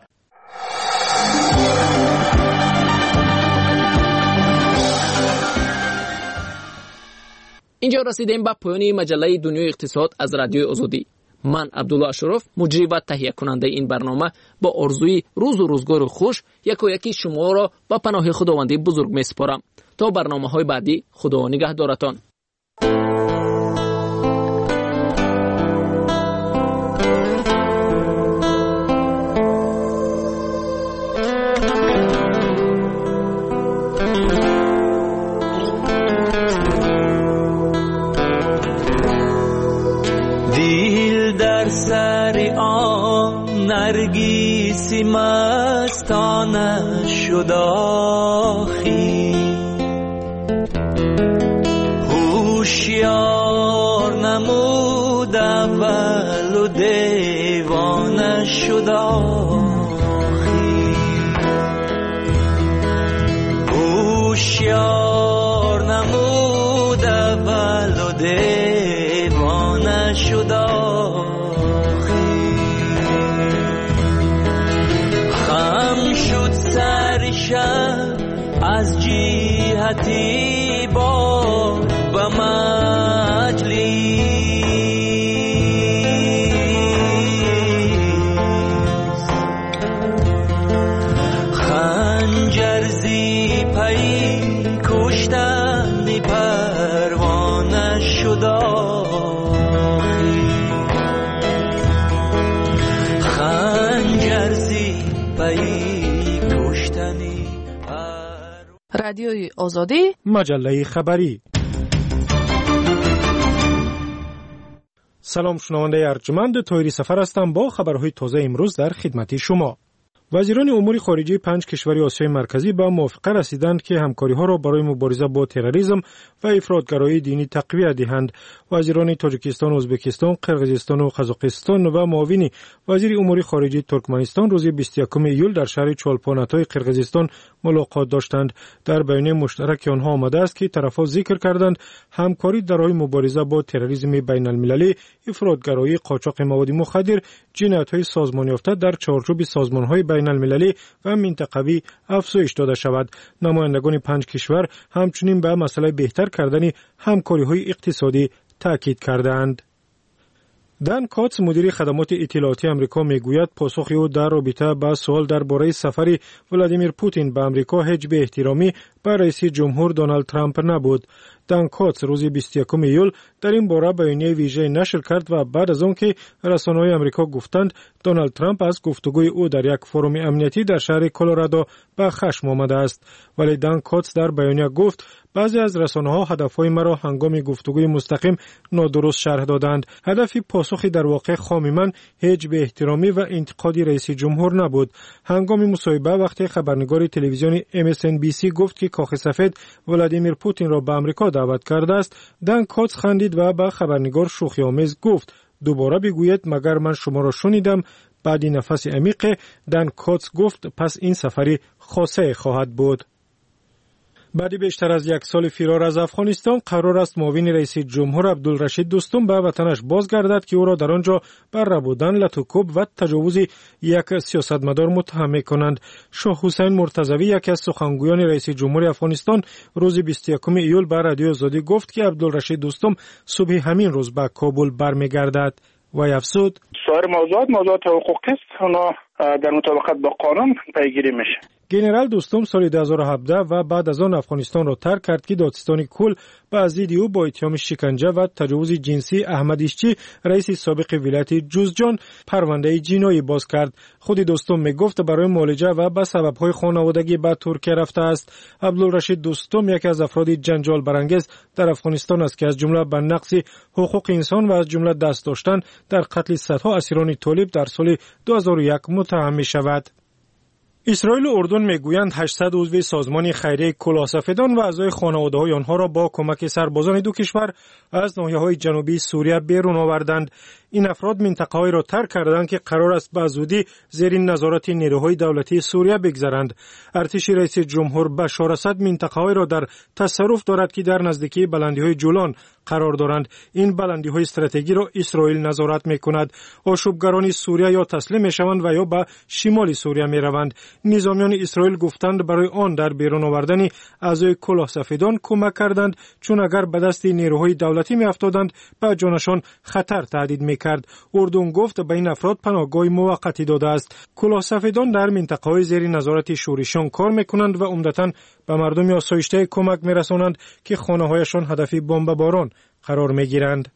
اینجا رسیدیم به پایان مجله دنیای اقتصاد از رادیوی آزادی. من عبدالله اشرف مجری و تهیه کننده این برنامه با آرزوی روز و روزگار خوش یکی شما را به پناه خداوند بزرگ می سپارم. تا برنامه‌های بعدی خدا نگهدارتان. دل در سر آن نرگسی مستانه شد آخی، هوشیار نمود اول و دیوانه شد آخی، هوشیار نمود اول و دیوانه شد آخی، خم شد سر شب از جهتی با به مجلس، خنجر زی پی کشتن پروانه شد آخی، خنجر زی پی کشتن. رادیوی آزادی، مجله خبری. سلام، شنونده ارجمند طاهری سفر هستم با خبرهای تازه امروز در خدمت شما. وزیران امور خارجه 5 کشور آسیای مرکزی به موافقه رسیدند که همکاری‌ها را برای مبارزه با تروریسم و افراطگرایی دینی تقویت دهند. وزیران تاجیکستان، ازبکستان، قرقیزستان و قزاقستان و معاون وزیر امور خارجه ترکمنستان روز 21 ایول در شهر چولپاناتای قرقیزستان ملاقات داشتند. در بیانیه مشترک آنها آمده است که طرفان ذکر کردند همکاری در راه مبارزه با تروریسم بین‌المللی، افراطگرایی، قاچاق مواد مخدر، جنایت‌های سازمان یافته در چارچوب سازمان‌های بین‌المللی و منطقوی افزایش داده شود. نمایندگان 5 کشور همچنین به مسئله بهتر کردن همکاری‌های اقتصادی تاکید کردند. دان کاتس مدیر خدمات اطلاعاتی آمریکا میگوید پاسخ او در رابطه با سوال درباره سفر ولادیمیر پوتین به آمریکا هیچ به احترامی به رئیس جمهور دونالد ترامپ نبود. دان کاتس روز 21 ایول در این باره بیانیه ویژه نشر کرد و بعد از آن که رسانه‌های آمریکا گفتند دونالد ترامپ از گفتگوی او در یک فروم امنیتی در شهر کلرادو به خشم آمده است، ولی دان کاتس در بیانیه گفت بعضی از رسانه‌ها هدف‌های مرا هنگام گفتگوی مستقیم نادرست شرح دادند. هدف پاسخی در واقع خامیمن هیچ به احترامی و انتقادی رئیس جمهور نبود. هنگام مصاحبه وقتی خبرنگار تلویزیون MSNBC گفت که کاخ سفید ولادیمیر پوتین را به آمریکا دعوت کرده است، دان کاتس خندید و به خبرنگار شوخی‌آمیز گفت دوباره بگوید مگر من شما را شنیدم. بعد نفس عمیق دان کاتس گفت پس این سفری خاصه خواهد بود. بعد بیشتر از 1 سال فرار از افغانستان قرار است معاون رئیس جمهور عبدالرشید دوستم به وطنش بازگردد که او را در آنجا بر ربودن، لطوکوب و تجاوز یک سیاستمدار متهم می‌کنند. شاه حسین مرتضوی یکی از سخنگویان رئیس جمهور افغانستان روز 21 ایول به رادیو آزادی گفت که عبدالرشید دوستم صبح همین روز به کابل برمیگردد و افزود سایر موضوعات حقوقی است. اونا در مطابقت با قانون پیگیری میشه. گنرال دوستم سال 2017 و بعد از آن افغانستان را ترک کرد که دادستان کل به ضد او با اتهام شکنجه و تجاوز جنسی احمد ایشچی رئیس سابق ولایت جوزجان پرونده جنایی باز کرد. خود دوستم میگفت برای معالجه و به سبب‌های خانوادگی به ترکیه رفته است. عبدالرشید دوستم یکی از افراد جنجال برانگیز در افغانستان است که از جمله به نقض حقوق انسان و از جمله دست داشتن در قتل صدها اسیران طالب در سال 2001 متهم می‌شود. اسرائیل و اردن میگویند 800 عضو سازمان خیریه کلاه سفیدان و اعضای خانواده‌های آنها را با کمک سربازان دو کشور از ناحیه‌های جنوبی سوریه بیرون آوردند. این افراد منطقه‌ای را ترک کردند که قرار است به زودی زیر نظارت نیروهای دولتی سوریه بگذارند. ارتش رئیس جمهور بشار اسد منطقه‌ای را در تصرف دارد که در نزدیکی بلندی‌های جولان قرار دارند. این بلندی‌های استراتژیکی را اسرائیل نظارت می‌کند. آشوبگران سوریه یا تسلیم می‌شوند و یا به شمال سوریه می‌روند. نظامیان اسرائیل گفتند برای آن در بیرون آوردن اعضای کلاه سفیدان کمک کردند، چون اگر به دست نیروهای دولتی می‌افتادند به جانشان خطر تهدید می‌کرد. اردن گفت به این افراد پناهگاه موقتی داده است. کلاه سفیدان در منطقه‌های زیر نظارت شورشیان کار می‌کنند و عمدتاً به مردم آسایشته کمک می‌رسانند که خانه‌هایشان هدف بمباران قرار می‌گیرند.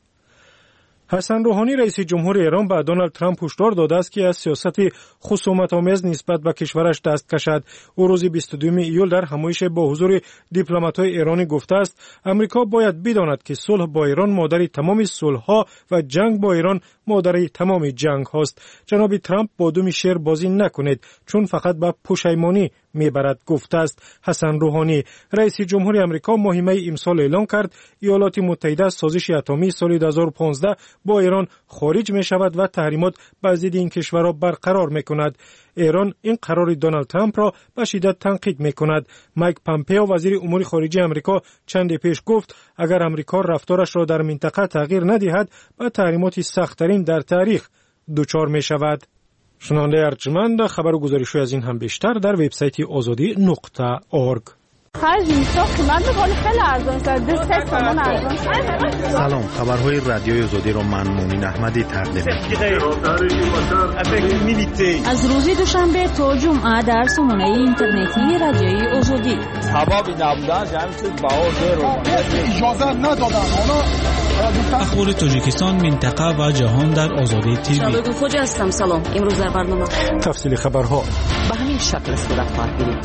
حسن روحانی رئیس جمهور ایران به دونالد ترامپ هشدار داده است که از سیاست خصومت‌آمیز نسبت به کشورش دست کشد. او روز 22 ایول در همایش با حضور دیپلمات‌های ایرانی گفته است آمریکا باید بداند که صلح با ایران مادر تمام صلح‌ها و جنگ با ایران مادر تمام جنگ هاست. جناب ترامپ با دم شیر بازی نکنید، چون فقط به پشیمانی میبرد گفته است. حسن روحانی رئیس جمهور آمریکا ماه می امسال اعلام کرد ایالات متحده سازش اتمی سال 2015 با ایران خارج می شود و تحریمات بر ضد این کشور را برقرار می کند. ایران این قرار دونالد ترامپ را به شدت تنقید می کند. مایک پامپئو وزیر امور خارجه آمریکا چند پیش گفت اگر آمریکا رفتارش را در منطقه تغییر ندهد به تحریمات سخت‌ترین در تاریخ دچار می شود. شنونده ارجمند، خبر و گزارش‌های از این هم بیشتر در وبسایت azadi.org. سلام، خبرهای رادیوی آزادی را من مومن احمدی تقدیم می‌کنم. از روز دوشنبه تا جمعه در سامانه اینترنتی رادیوی آزادی. سبب نبودن همین چیز اجازه ندادن. اخبار تاجیکستان، منطقه و جهان در آزادی تیوی. شالوگو خوجا هستم. سلام، امروز در برنامه تفصیل خبرها به همین شکل صورت خواهد گرفت.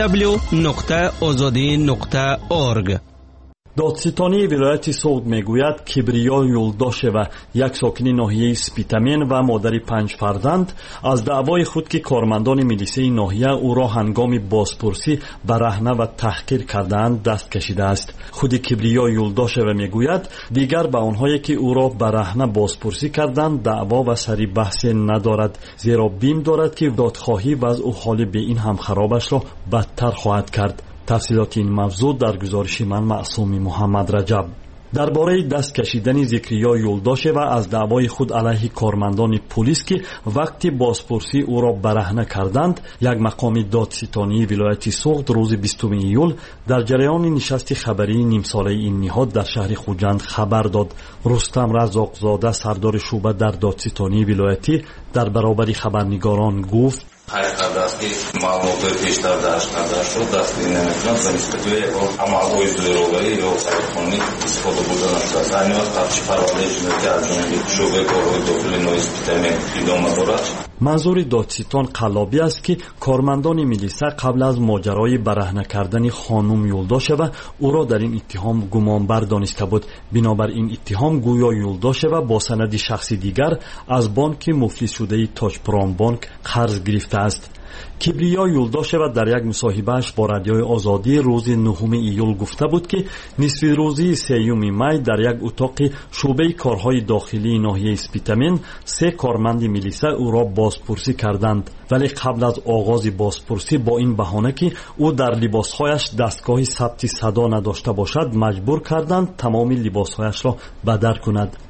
www.azadi.org. دادستانی ولایت سوغد میگوید کبریا یولداشه و یک ساکنی ناحیه سپیتامین و مادر 5 فرزند از دعوای خود که کارمندان میلیسه ناحیه او را هنگام بازپرسی برهنه و تحقیر کردند دست کشیده است. خود کبریا یولداشه و میگوید دیگر به آنهایی که او را برهنه بازپرسی کردند دعوا و سری بحث ندارد، زیرا بیم دارد که دادخواهی وضع و حال به این هم خرابش را بدتر خواهد کرد. تفصیلات این موضوع در گزارش من معصوم محمد رجب. درباره دست کشیدن ذکریا یولداشه و از دعوای خود علیه کارمندان پلیس که وقتی بازپرسی او را برهنه کردند، یک مقام دادستانی ولایت سوغد روز 20 ایول در جریان نشست خبری نیم ساله این نهاد در شهر خوجند خبر داد. رستم رزاق زاده سردار شعبه در دادستانی ولایتی در برابر خبرنگاران گفت حقیقت است که معلومات بیشتر داشته شد دستگیری نمی‌کنند و نسبت به عمل‌های زوروری یا سرخوانی استفاده بودن است. این وقت تفشی پرونده جنایتی از جانب شعبه کارهای داخلی نویسپیتامین ادامه دارد. منظور دادستان قلابی است که کارمندان میلیسه قبل از ماجرای برهنه کردن خانم یولداشه و او را در این اتهام گمانبر دانسته بود. بنابر این اتهام گویا یولداشه و با سند شخصی دیگر از بانک مفلس شده تاج پرام بانک قرض گرفته است. کبریا یولداشه و در یک مصاحبهش با رادیوی آزادی روز 9 ایول گفته بود که نصف روزی 3 می در یک اتاق شعبه کارهای داخلی ناحیه سپیتامین 3 کارمند میلیسه او را بازپرسی کردند، ولی قبل از آغاز بازپرسی با این بهانه که او در لباسهایش دستگاه ثبت صدا نداشته باشد مجبور کردند تمام لباسهایش را بدر کند.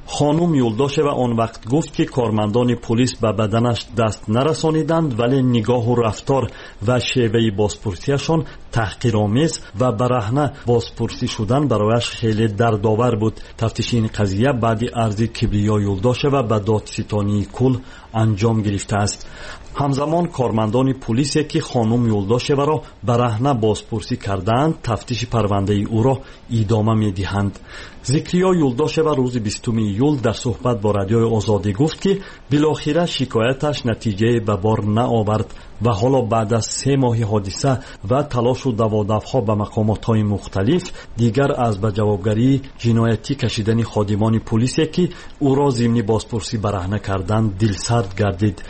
خانم یولداشه و آن وقت گفت که کارمندان پلیس به بدنش دست نرسانیدند، ولی نگاه و رفتار و شیوه بازپرسیشان تحقیرآمیز و برهنه بازپرسی شدن برایش خیلی دردآور بود. تفتیش این قضیه بعد عرض کبریا یولداشه و به دادستانی کل انجام گرفته است. همزمان کارمندان پلیسی که خانم یولداشeva را برهنه بازپرسی کردند تفتیش پرونده او را ادامه می‌دهند. ذکریا یولداشeva روز 20 ایول در صحبت با رادیوی آزادی گفت که بالاخره شکایتش نتیجه به بار نآورد و حالا بعد از 3 ماه حادثه و تلاش و دوادفها به مقامات‌های مختلف دیگر از به جوابگری جنایتی کشیدن خادمان پلیسی که او را ضمن بازپرسی برهنه کردند دلسرد گردید.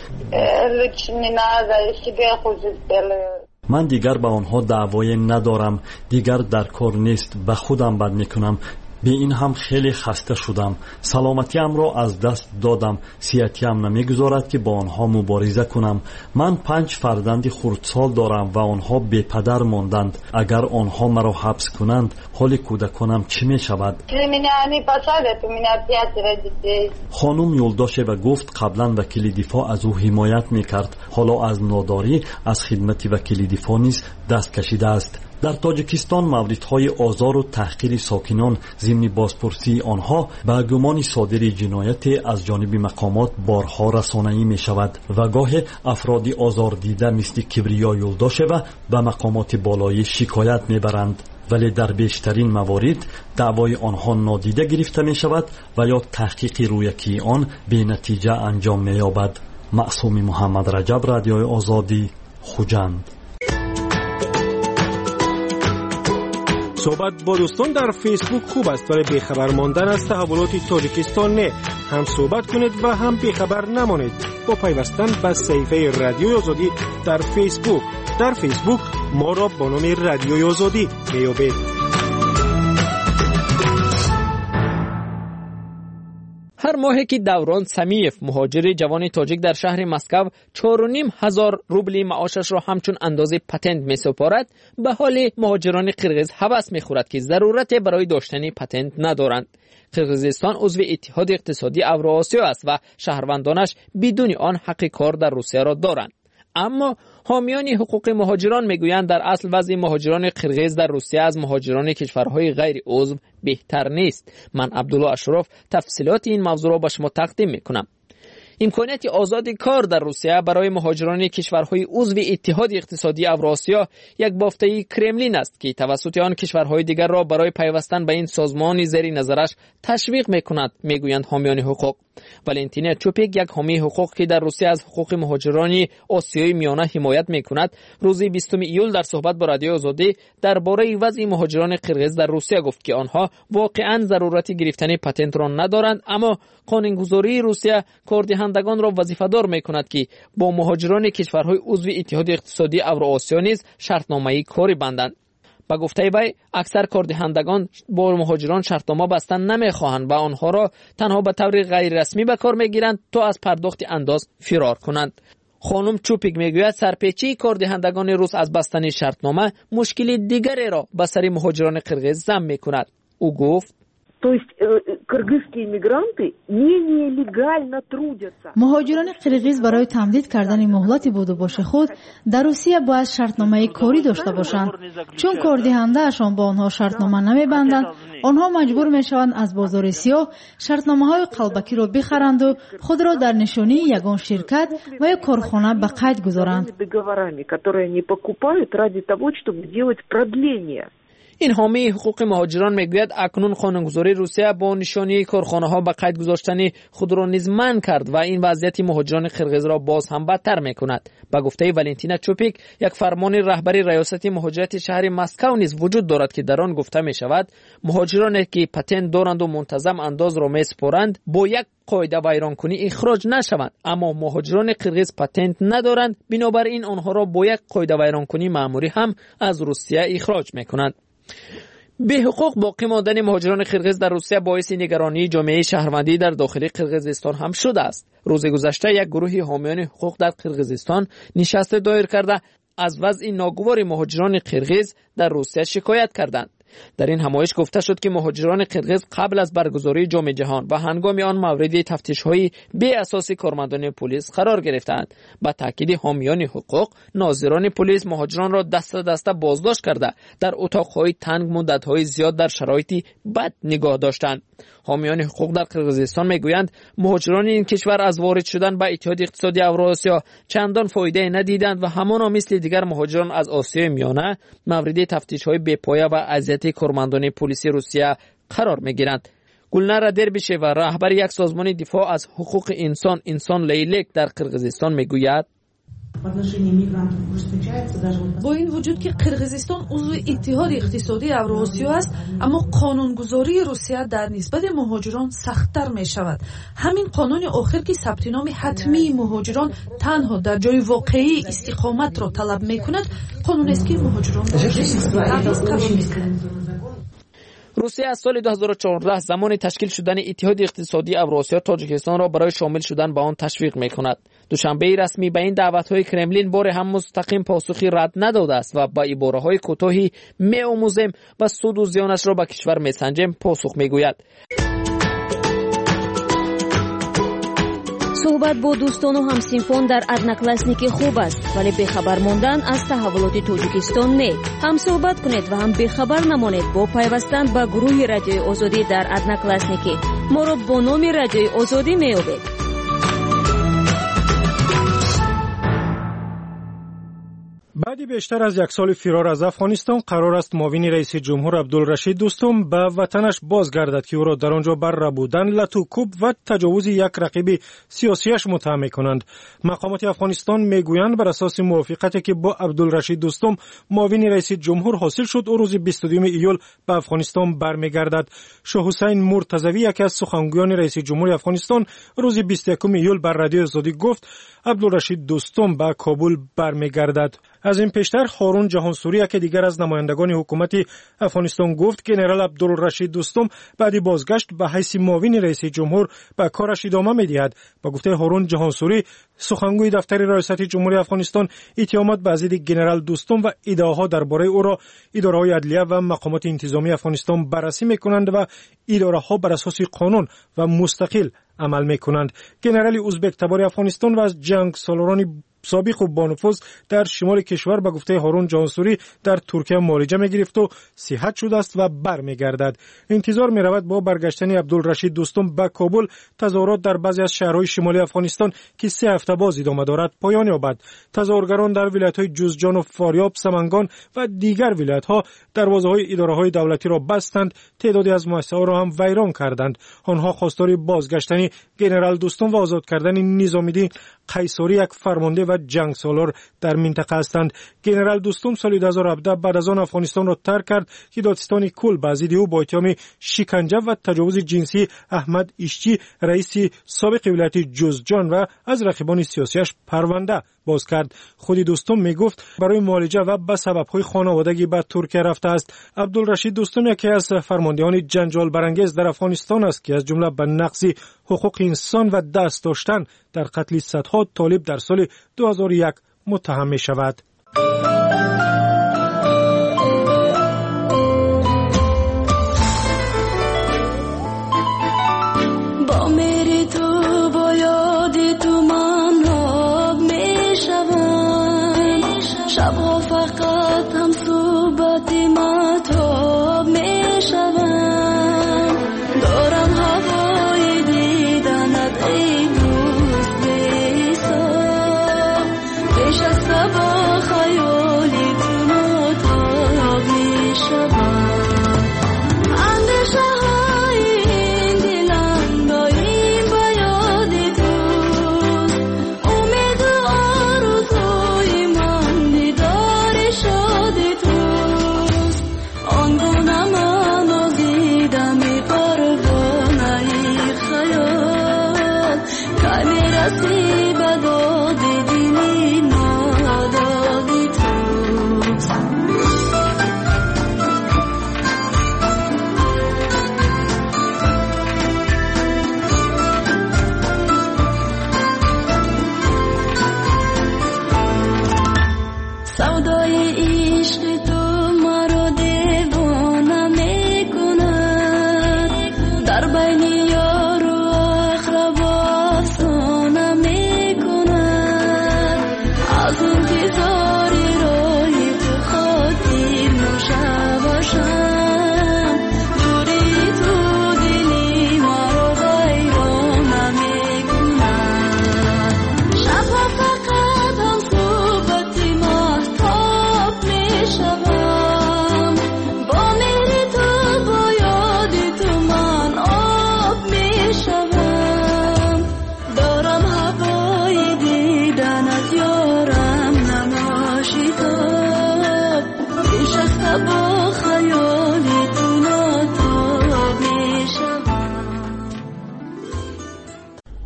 من دیگر به آنها دعوایی ندارم، دیگر در کار نیست، به خودم بد میکنم. به این هم خیلی خسته شدم. سلامتیم را از دست دادم. صحتیم نمیگذارد که با آنها مبارزه کنم. من 5 فرزند خردسال دارم و آنها بی پدر ماندند. اگر آنها مرا حبس کنند حال کودکانم چی می شود؟ خانم یولداشeva گفت قبلا وکیل دفاع از او حمایت میکرد، حالا از ناداری از خدمت وکیل دفاع نیز دست کشیده است. در تاجیکستان موردهای آزار و تحقیر ساکنان ضمن بازپرسی آنها به گمان صادر جنایت از جانب مقامات بارها رسانه‌ای می شود و گاه افراد آزار دیده مثل کبریا یولداشeva به مقامات بالایی شکایت می برند، ولی در بیشترین موارد دعوای آنها نادیده گرفته می شود و یا تحقیق رویکی آن به نتیجه انجام می یابد. معصوم محمد رجب، رادیوی آزادی، خوجند. صحبت با دوستان در فیسبوک خوب است، ولی بیخبر ماندن از تحولات تاجیکستان نه. هم صحبت کنید و هم بیخبر نمانید با پیوستن به صفحه رادیوی آزادی در فیسبوک. در فیسبوک ما را با نام رادیوی آزادی میابید. هر ماهی که دوران سمیف مهاجر جوان تاجیک در شهر مسکو 4,500 روبل معاشش را همچون اندازه پتنت می سپارد، به حال مهاجران قرغیز هوس می خورد که ضرورت برای داشتن پتنت ندارند. قرغیزستان عضو اتحاد اقتصادی اوراسیا است و شهروندانش بدون آن حق کار در روسیه را دارند. اما حامیان حقوق مهاجران میگویند در اصل وضع مهاجران قرغیز در روسیه از مهاجران کشورهای غیر عضو بهتر نیست. من عبدالله اشرف تفصیلات این موضوع را به شما تقدیم میکنم. امکانیت آزاد کار در روسیه برای مهاجران کشورهای عضو اتحاد اقتصادی اوراسیا یک بافته کرملین است که توسط آن کشورهای دیگر را برای پیوستن به این سازمان زیر نظرش تشویق میکند، میگویند حامیان حقوق. والنتینا چوپیک، یک حامی حقوق که در روسیه از حقوق مهاجران آسیای میانه حمایت میکند، روز 20 ایول در صحبت با رادیو آزادی درباره وضع مهاجران قرغیز در روسیه گفت که آنها واقعا ضرورت گرفتن پتنت را ندارند، اما قانونگذاری روسیه کاردهندگان را وظیفه‌دار میکند که با مهاجران کشورهای عضو اتحاد اقتصادی اوراسیا نیز شرطنامه‌ای کاری بندند. با گفته وی اکثر کاردهندگان با مهاجران شرطنامه بستن نمیخواهند و آنها را تنها به طور غیر رسمی به کار میگیرند تا از پرداخت انداز فرار کنند. خانم چوپیک میگوید سرپیچی کاردهندگان روس از بستن شرطنامه مشکل دیگری را به سر مهاجران قرغیز ضم میکند. او گفت مهاجران قرغیز برای تمدید کردن مهلت بودوباش خود در روسیه باید شرطنامه کاری داشته باشند. چون کاردهنده اشان با آنها شرطنامه نمیبندند، آنها مجبور میشوند از بازار سیاه شرطنامه های قلبکی را بخرند و خود را در نشانی یگان شرکت و یا کارخانه به قید گذارند. این حامی حقوق مهاجران میگوید اکنون قانونگذاری روسیه با نشانی کارخانه ها به قید گذاشتن خود را نیز منع کرد و این وضعیت مهاجران قرغیز را باز هم بدتر میکند. به گفته والنتینا چوپیک، یک فرمان رهبری ریاست مهاجرت شهر مسکو نیز وجود دارد که در آن گفته می شود مهاجرانی که پتنت دارند و منتظم انداز را میسپارند با یک قاعده ویرانکنی اخراج نشوند، اما مهاجران قرغیز پتنت ندارند، بنابراین آنها را با یک قاعده ویرانکنی مأموری هم از روسیه اخراج میکنند. به حقوق باقی ماندن مهاجران قرغیز در روسیه باعث نگرانی جامعه شهروندی در داخل قرغیزستان هم شده است. روز گذشته یک گروه حامیان حقوق در قرغیزستان نشست دایر کرده از وضع ناگوار مهاجران قرغیز در روسیه شکایت کردند. در این همایش گفته شد که مهاجران قرقیز قبل از برگزاری جام جهان و هنگام آن مورد تفتیش‌های بی اساس کارمندان پلیس قرار گرفتند. با تاکید حامیان حقوق، ناظران پلیس مهاجران را دسته دسته بازداشت کرده در اتاق‌های تنگ مدت‌های زیاد در شرایطی بد نگاه داشتند. حامیان حقوق در قرقیزستان میگویند مهاجران این کشور از وارد شدن به اتحاد اقتصادی اوراسیا چندان فایده ندیدند و همانا مثل دیگر مهاجران از آسیای میانه مورد تفتیش‌های بی‌پایه و اذیت کارمندان پلیس روسیه قرار میگیرند. گلنار دربیشeva رهبر یک سازمان دفاع از حقوق انسان لیلک در قرقیزستان میگوید با این وجود که قرقیزستان عضو اتحاد اقتصادی اوراسیا است، اما قانونگذاری روسیه در نسبت مهاجران سخت‌تر می شود. همین قانون آخر که ثبت نام حتمی مهاجران تنها در جای واقعی استقامت را طلب می کند، قانون است که مهاجران روسیه از سال 2014 زمان تشکیل شدن اتحاد اقتصادی اوراسیا تاجیکستان را برای شامل شدن به آن تشویق می‌کند. دوشنبه رسمی به این دعوت‌های کرملین بار هم مستقیم پاسخی رد نداده است و با عباره‌های کوتاهی می‌آموزیم و سود و زیانش را به کشور می‌سنجیم پاسخ می‌گوید. صحبت با دوستان و همسینفان در ادناکلاسنیکی خوب است، ولی بخبر ماندن از تحولات تاجیکستان نه. هم صحبت کنید و هم بخبر نمانید با پیوستن به گروه رادیوی آزادی در ادناکلاسنیکی. ما را با نام رادیوی آزادی می‌یابید. بعد بیشتر از یک سال فرار از افغانستان قرار است معاون رئیس جمهور عبدالرشید دوستم به وطنش بازگردد که او را در آنجا بر ربودن، لطوکوب و تجاوز یک رقیب سیاسیش متهم می‌کنند. مقامات افغانستان میگویند بر اساس موافقتی که با عبدالرشید دوستم معاون رئیس جمهور حاصل شد، او روز 22 ایول به افغانستان برمیگردد. شاه حسین مرتضوی یکی از سخنگویان رئیس جمهور افغانستان روز 21 ایول بر رادیو آزادی گفت عبدالرشید دوستم به کابل برمیگردد. از این پیشتر هارون جهانسوری که دیگر از نمایندگان حکومت افغانستان گفت جنرال عبدالرشید دوستم بعد بازگشت به حیث معاون رئیس جمهور به کارش ادامه می‌دهد. با گفته هارون جهانسوری سخنگوی دفتر ریاست جمهوری افغانستان اتهامات به ضد جنرال دوستم و ادعاها درباره او را اداره‌های عدلیه و مقامات انتظامی افغانستان بررسی می‌کنند و اداره‌ها بر اساس قانون و مستقل عمل می‌کنند. جنرال ازبک تبار افغانستان و از جنگ سالاران سابق و بانفوذ در شمال کشور به گفته هارون جهانسوری در ترکیه معالجه می‌گرفت و صحت شده است و برمیگردد. انتظار می‌رود با برگشتن عبدالرشید دوستم به کابل تظاهرات در بعضی از شهرهای شمالی افغانستان که 3 هفته باز ادامه دارد پایان یابد. تظاهرگران در ولایت‌های جوزجان و فاریاب، سمنگان و دیگر ولایت‌ها دروازه‌های اداره‌های دولتی را بستند، تعدادی از مؤسسه‌ها را هم ویران کردند. آنها خواستار بازگشتن جنرال دوستم و آزاد کردن نظامی‌الدین قیصری یک فرمانده و جنگ سالار در منطقه هستند. جنرال دوستم سال 2017 بعد از آن افغانستان را ترک کرد که دادستان کل به ضد او با اتهام شکنجه و تجاوز جنسی احمد ایشچی رئیس سابق ولایت جوزجان و از رقیبان سیاسیش پرونده باز کرد. خود دوستم میگفت برای معالجه و به سبب‌های خانوادگی به ترکیه رفته است. عبدالرشید دوستم یکی از فرماندهان جنجال برانگیز در افغانستان است که از جمله به نقض حقوق انسان و دست داشتن در قتل صدها طالب در سال 2001 متهم می شود. با میری تو با یادی تو من آب می شوم، شبها فقط هم صحبتی مطاب می شوم، دارم هوای دیدنت ای دوست بیسا، پیش از سبا خیال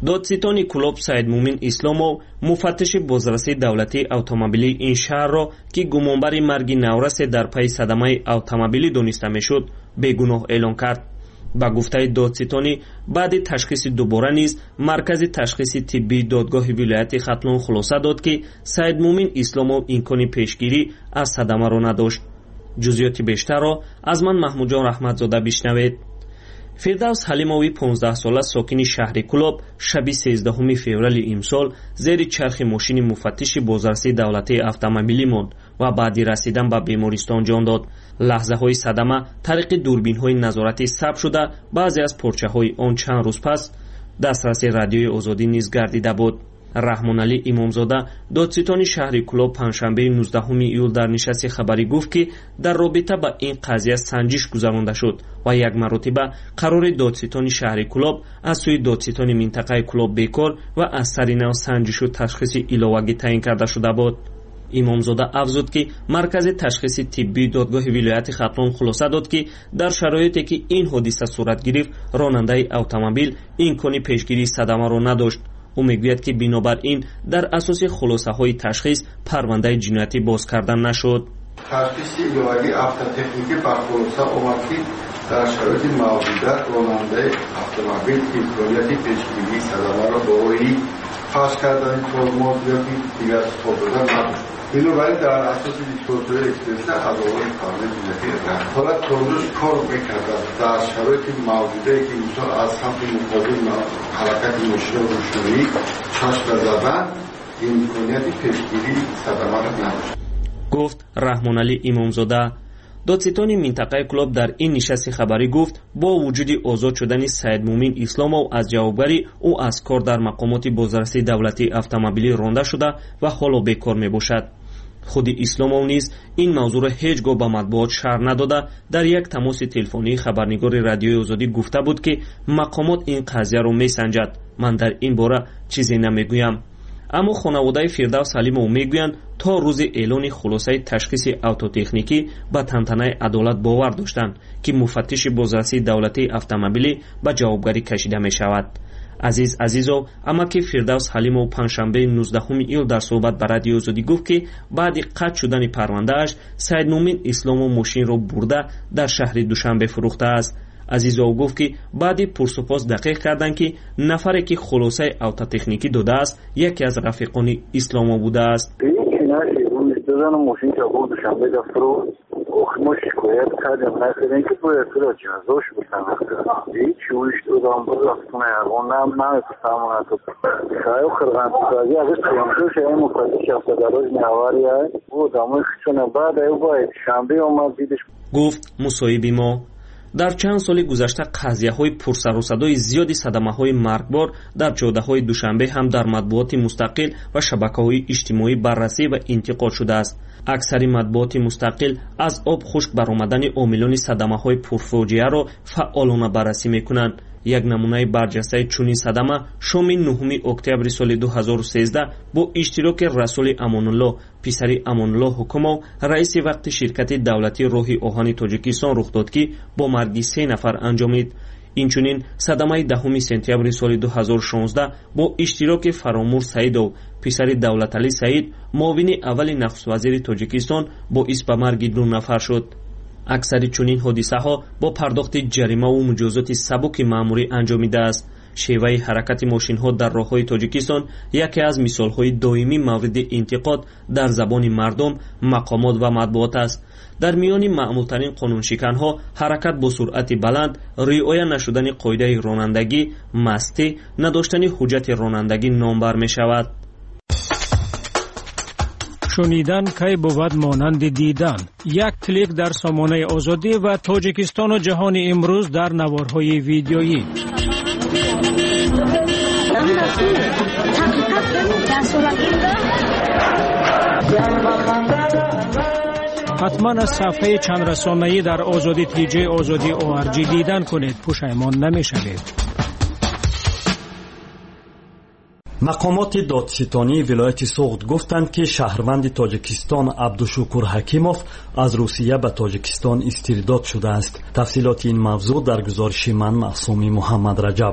додситони клуб Саидмумин Исломов муфаттиши бозраси давлатии автомобилии ин шаҳрро ки гумонбари марги наврасе дар пайи садамаи автомобилӣ дониста мешуд бегуноҳ эълон кард. ба гуфтаи додситонӣ баъди ташхиси дубора низ маркази ташхиси тиббии додгоҳи вилояти хатлон хулоса дод ки Саидмумин Исломов имкони пешгирӣ аз садамаро надошт. ҷузъиёти бештарро аз ман Маҳмудҷон Раҳматзода бишнавед. Фирдавс Ҳалимови 15-сола сокини шаҳри Кӯлоб шаби 13 феврали имсол зери чархи мошини муфаттиши бозрасии давлатии автомобилӣ монд ва баъди расидан ба бемористон ҷон дод. лаҳзаҳои садама тариқи дурбинҳои назоратӣ сабт шуда баъзе аз порчаҳои он чанд рӯз пас дастраси радиои озодӣ низ гардида буд. раҳмоналӣ имомзода додситони шаҳри Кӯлоб панҷшанбеи 19 июл дар нишасти хабарӣ гуфт ки дар робита ба ин қазия санҷиш гузаронда шуд ва як маротиба қарори додситони шаҳри Кӯлоб аз сӯи додситони минтақаи Кӯлоб бекор ва аз сари нав санҷишу ташхиси иловагӣ таъин карда шуда буд. имомзода афзуд ки маркази ташхиси тиббии додгоҳи вилояти хатлон хулоса дод ки дар шароите ки ин ҳодиса сурат гирифт ронандаи автомобил имкони пешгирии садамаро надошт. ӯ мегӯяд ки бинобар ин дар асоси хулосаҳои ташхис парвандаи ҷиноятӣ боз карда нашуд. ташхиси иловагӣ автотехникӣ бар хулоса омад ки дар шароити мавҷуда ронандаи автомобил имконияти пешгирии садамаро барои паш кардани тормоз ёки дигар суҳбот додан надошт. бинобар ин дар асоси диктатураи экспертиза адолати қавмии ҷиноятӣ ҳолат тормоз кор мекардад дар шароити мавҷудае ки мисол аз самти муқобил ҳаракати мошини рӯшноӣ чашма задан имконияти пешгирии садамаро надошт, гуфт Раҳмоналӣ Имомзода. додситони минтақаи Кӯлоб дар ин нишасти хабарӣ гуфт бо вуҷуди озод шудани Саидмумин Исломов аз ҷавобгарӣ ӯ аз кор дар мақомоти бозрасии давлатии автомобилӣ ронда шуда ва ҳоло бекор мебошад. худи Исломов низ ин мавзӯъро ҳеҷ гоҳ ба матбуот шарҳ надода дар як тамоси телефонии хабарнигори радиои озодӣ гуфта буд ки мақомот ин қазияро месанҷад, ман дар ин бора чизе намегӯям. аммо хонаводаи Фирдавс Ҳалимов мегӯянд то рӯзи эълони хулосаи ташхиси автотехникӣ ба тантанаи адолат бовар доштанд ки муфаттиши бозрасии давлатии автомобилӣ ба ҷавобгарӣ кашида мешавад. Азизов амаки Фирдавс Ҳалимов панҷшанбеи 19 июл дар суҳбат ба радиои озодӣ гуфт ки баъди қатъ шудани парвандааш Саидмумин Исломов мошинро бурда дар шаҳри Душанбе фурӯхтааст. Азизов гуфт ки баъди пурсупос дақиқ карданд ки нафаре ки хулосаи автотехникӣ додааст яке аз рафиқони Исломов будааст. ما شکایت کردیم نکردیم که باید را جزاش بکنه هیچ ویش دادم برفتون یقون نمیپسامونه تو شایو خرغان تازی اگر تیمشوش این مفتش افتاداروز نیاواری های او داموی خیچونه بعد ایو باید شنبه اومد دیدش گفت مصاحبی ما дар чанд соли гузашта қазияҳои пурсарусадои зиёди садамаҳои маргбор дар ҷодаҳои Душанбе ҳам дар матбуоти мустақил ва шабакаҳои иҷтимоӣ баррасӣ ва интиқод шудааст. аксари матбуоти мустақил аз об хушк баромадани омилони садамаҳои пурфоҷиаро фаъолона баррасӣ мекунанд. як намунаи барҷастаи чунин садама шоми 9 октябри соли 2013 бо иштироки Расули Амонулло писари Амонулло Ҳукумов раиси вақти ширкати давлатии роҳи оҳани Тоҷикистон рух дод ки бо марги 3 нафар анҷомид. инчунин садамаи 10 сентябри соли 2016 бо иштироки Фаромур Саидов писари Давлаталӣ Саид муовини аввали нахуствазири Тоҷикистон боис ба марги 2 нафар шуд. аксари чунин ҳодисаҳо бо пардохти ҷаримаву муҷозоти сабуки маъмурӣ анҷомидааст. шеваи ҳаракати мошинҳо дар роҳҳои Тоҷикистон яке аз мисолҳои доимӣ мавриди интиқод дар забони мардум, мақомот ва матбуот аст. дар миёни маъмултарин қонуншиканҳо ҳаракат бо суръати баланд, риоя нашудани қоидаи ронандагӣ, мастӣ, надоштани ҳуҷҷати ронандагӣ номбар мешавад. шунидан кай бувад монанди дидан. як клик дар сомонаи озодӣ ва Тоҷикистону ҷаҳони имрӯз дар наворҳои видеоӣ. ҳатман аз сафҳаи чандрасонаӣ дар озодӣ тиҷаи озодӣ ORG дидан кунед, пушаймон намешавед. мақомоти додситонии вилояти Суғд гуфтанд ки шаҳрванди Тоҷикистон Абдушукур Ҳакимов аз Русия ба Тоҷикистон истирдод шудааст. тафсилоти ин мавзӯъ дар гузориши ман Маъсуми Муҳаммад Раҷаб.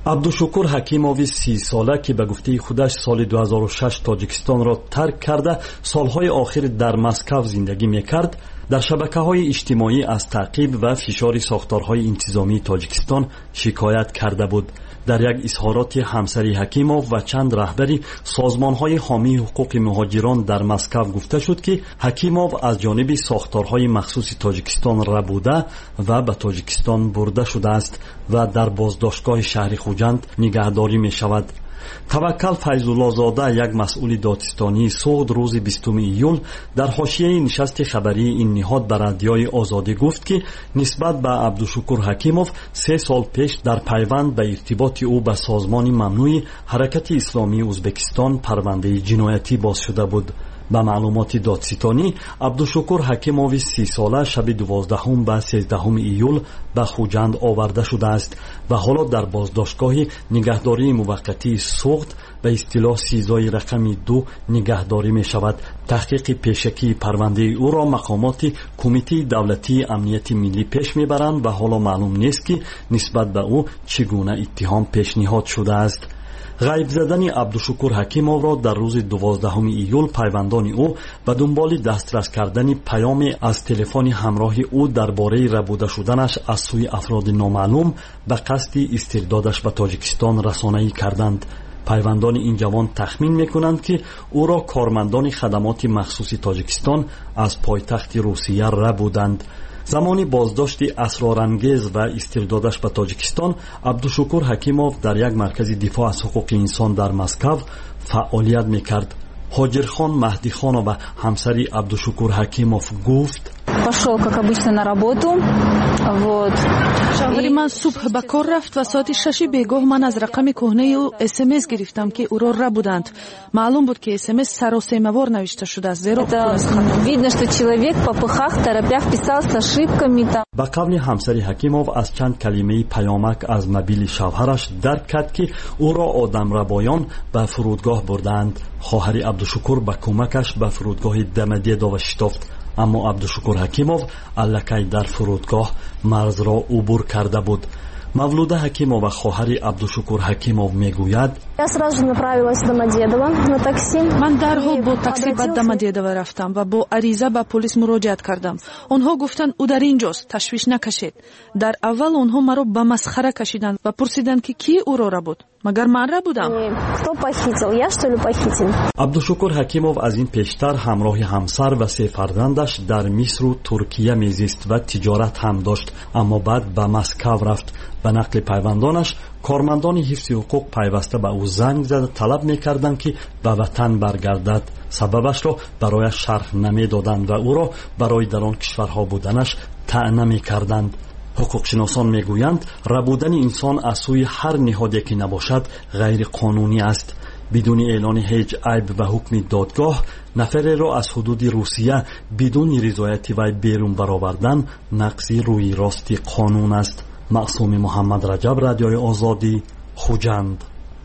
абдушукур ҳакимови 30 сола ки ба гуфтаи худаш соли 2006 тоҷикистонро тарк карда солҳои охир дар Москав зиндагӣ мекард, дар шабакаҳои иҷтимоӣ аз таъқиб ва фишори сохторҳои интизомии тоҷикистон шикоят карда буд. дар як изҳороти ҳамсари ҳакимов ва чанд раҳбари созмонҳои ҳомии ҳуқуқи муҳоҷирон дар Москав гуфта шуд ки ҳакимов аз ҷониби сохторҳои махсуси тоҷикистон рабуда ва ба тоҷикистон бурда шудааст ва дар боздоштгоҳи шаҳри Хуҷанд нигаҳдорӣ мешавад. таваккал файзуллозода, як масъули додистонии суғд, рӯзи 20 июл дар ҳошияи нишасти хабарии ин ниҳод ба радиои Озодӣ гуфт ки нисбат ба Абдушукур Ҳакимов 3 сол пеш дар пайванд ба иртиботи ӯ ба созмони мамнӯи ҳаракати исломии Ӯзбекистон парвандаи ҷиноятӣ боз шуда буд. ба маълумоти додситонӣ, Абдушукур Ҳакимови 30 сола шаби 12 ба 13 июл ба Хуҷанд оварда шудааст ва ҳоло дар боздоштгоҳи нигаҳдории муваққатии суғд ба истилоҳ сизои рақами 2 нигаҳдорӣ мешавад. таҳқиқи пешакии парвандаи ӯро мақомоти Кумитаи давлатии амнияти миллӣ пеш мебаранд ва ҳоло маълум нест ки нисбат ба ӯ чӣ гуна иттиҳом пешниҳод шудааст. ғайб задани Абдушукур Ҳакимовро дар рӯзи 12 июл пайвандони ӯ ба дунболи дастрас кардани паёме аз телефони ҳамроҳи ӯ дар бораи рабуда шуданаш аз сӯи афроди номаълум ба қасди истирдодаш ба Тоҷикистон расонаӣ карданд. пайвандони ин ҷавон тахмин мекунанд ки ӯро кормандони хадамоти махсуси Тоҷикистон аз пойтахти Русия рабуданд. замони боздошти асрорангез ва истирдодаш ба Тоҷикистон, Абдушукур Ҳакимов дар як маркази дифоъ аз ҳуқуқи инсон дар Москав фаъолият мекард. Ҳоҷирхон Маҳдихонова, ҳамсари Абдушукур Ҳакимов, гуфт: пошел как обычно на работу. шавҳари ман субҳ ба кор рафт ва соати 6 бегоҳ ман аз рақами кӯҳнаи ӯ смс гирифтам ки ӯро рабуданд. маълум буд ки смс саросемавор навишта шудааст, зеро видно, что человек по пыхах, торопях писал с ошибками. ба қавли ҳамсари Ҳакимов, аз чанд калимаи паёмак аз мобили шавҳараш дарк кард ки ӯро одамрабоён ба фурудгоҳ бурдаанд. хоҳари Абдушукур ба кӯмакаш ба фурудгоҳи Дамадедова шитофт, аммо Абдушукур Ҳакимов аллакай дар фурудгоҳ марзро убур карда буд. Мавлуда Ҳакимова, хоҳари Абдушукур Ҳакимов, мегӯяд: ман дарҳол бо такси ба Дамадедова рафтам ва бо ариза ба полис муроҷиат кардам. онҳо гуфтанд ӯ дар ин ҷост, ташвиш накашед. дар аввал онҳо маро ба масхара кашиданд ва пурсиданд ки кӣ ӯро рабуд. магар ман рабудам? Абдушукур Ҳакимов аз ин пештар ҳамроҳи ҳамсар ва 3 фарзандаш дар Мисру Туркия мезист ва тиҷорат ҳам дошт, аммо баъд ба Москав рафт. ба нақли пайвандонаш, кормандони ҳифзи ҳуқуқ пайваста ба ӯ занг зада талаб мекарданд ки ба ватан баргардад. сабабашро барояш шарҳ намедоданд ва ӯро барои дар он кишварҳо буданаш таъна мекарданд. ҳуқуқшиносон мегӯянд, рабудани инсон аз сӯи ҳар ниҳоде ки набошад ғайриқонунӣ аст. бидуни эълони ҳеҷ айб ва ҳукми додгоҳ, нафареро аз ҳудуди Русия бидуни ризояти вай берун баровардан нақзи рӯи рости қонун аст. маъсуми Муҳаммад Раҷаб, радиои Озодӣ, Хуҷанд.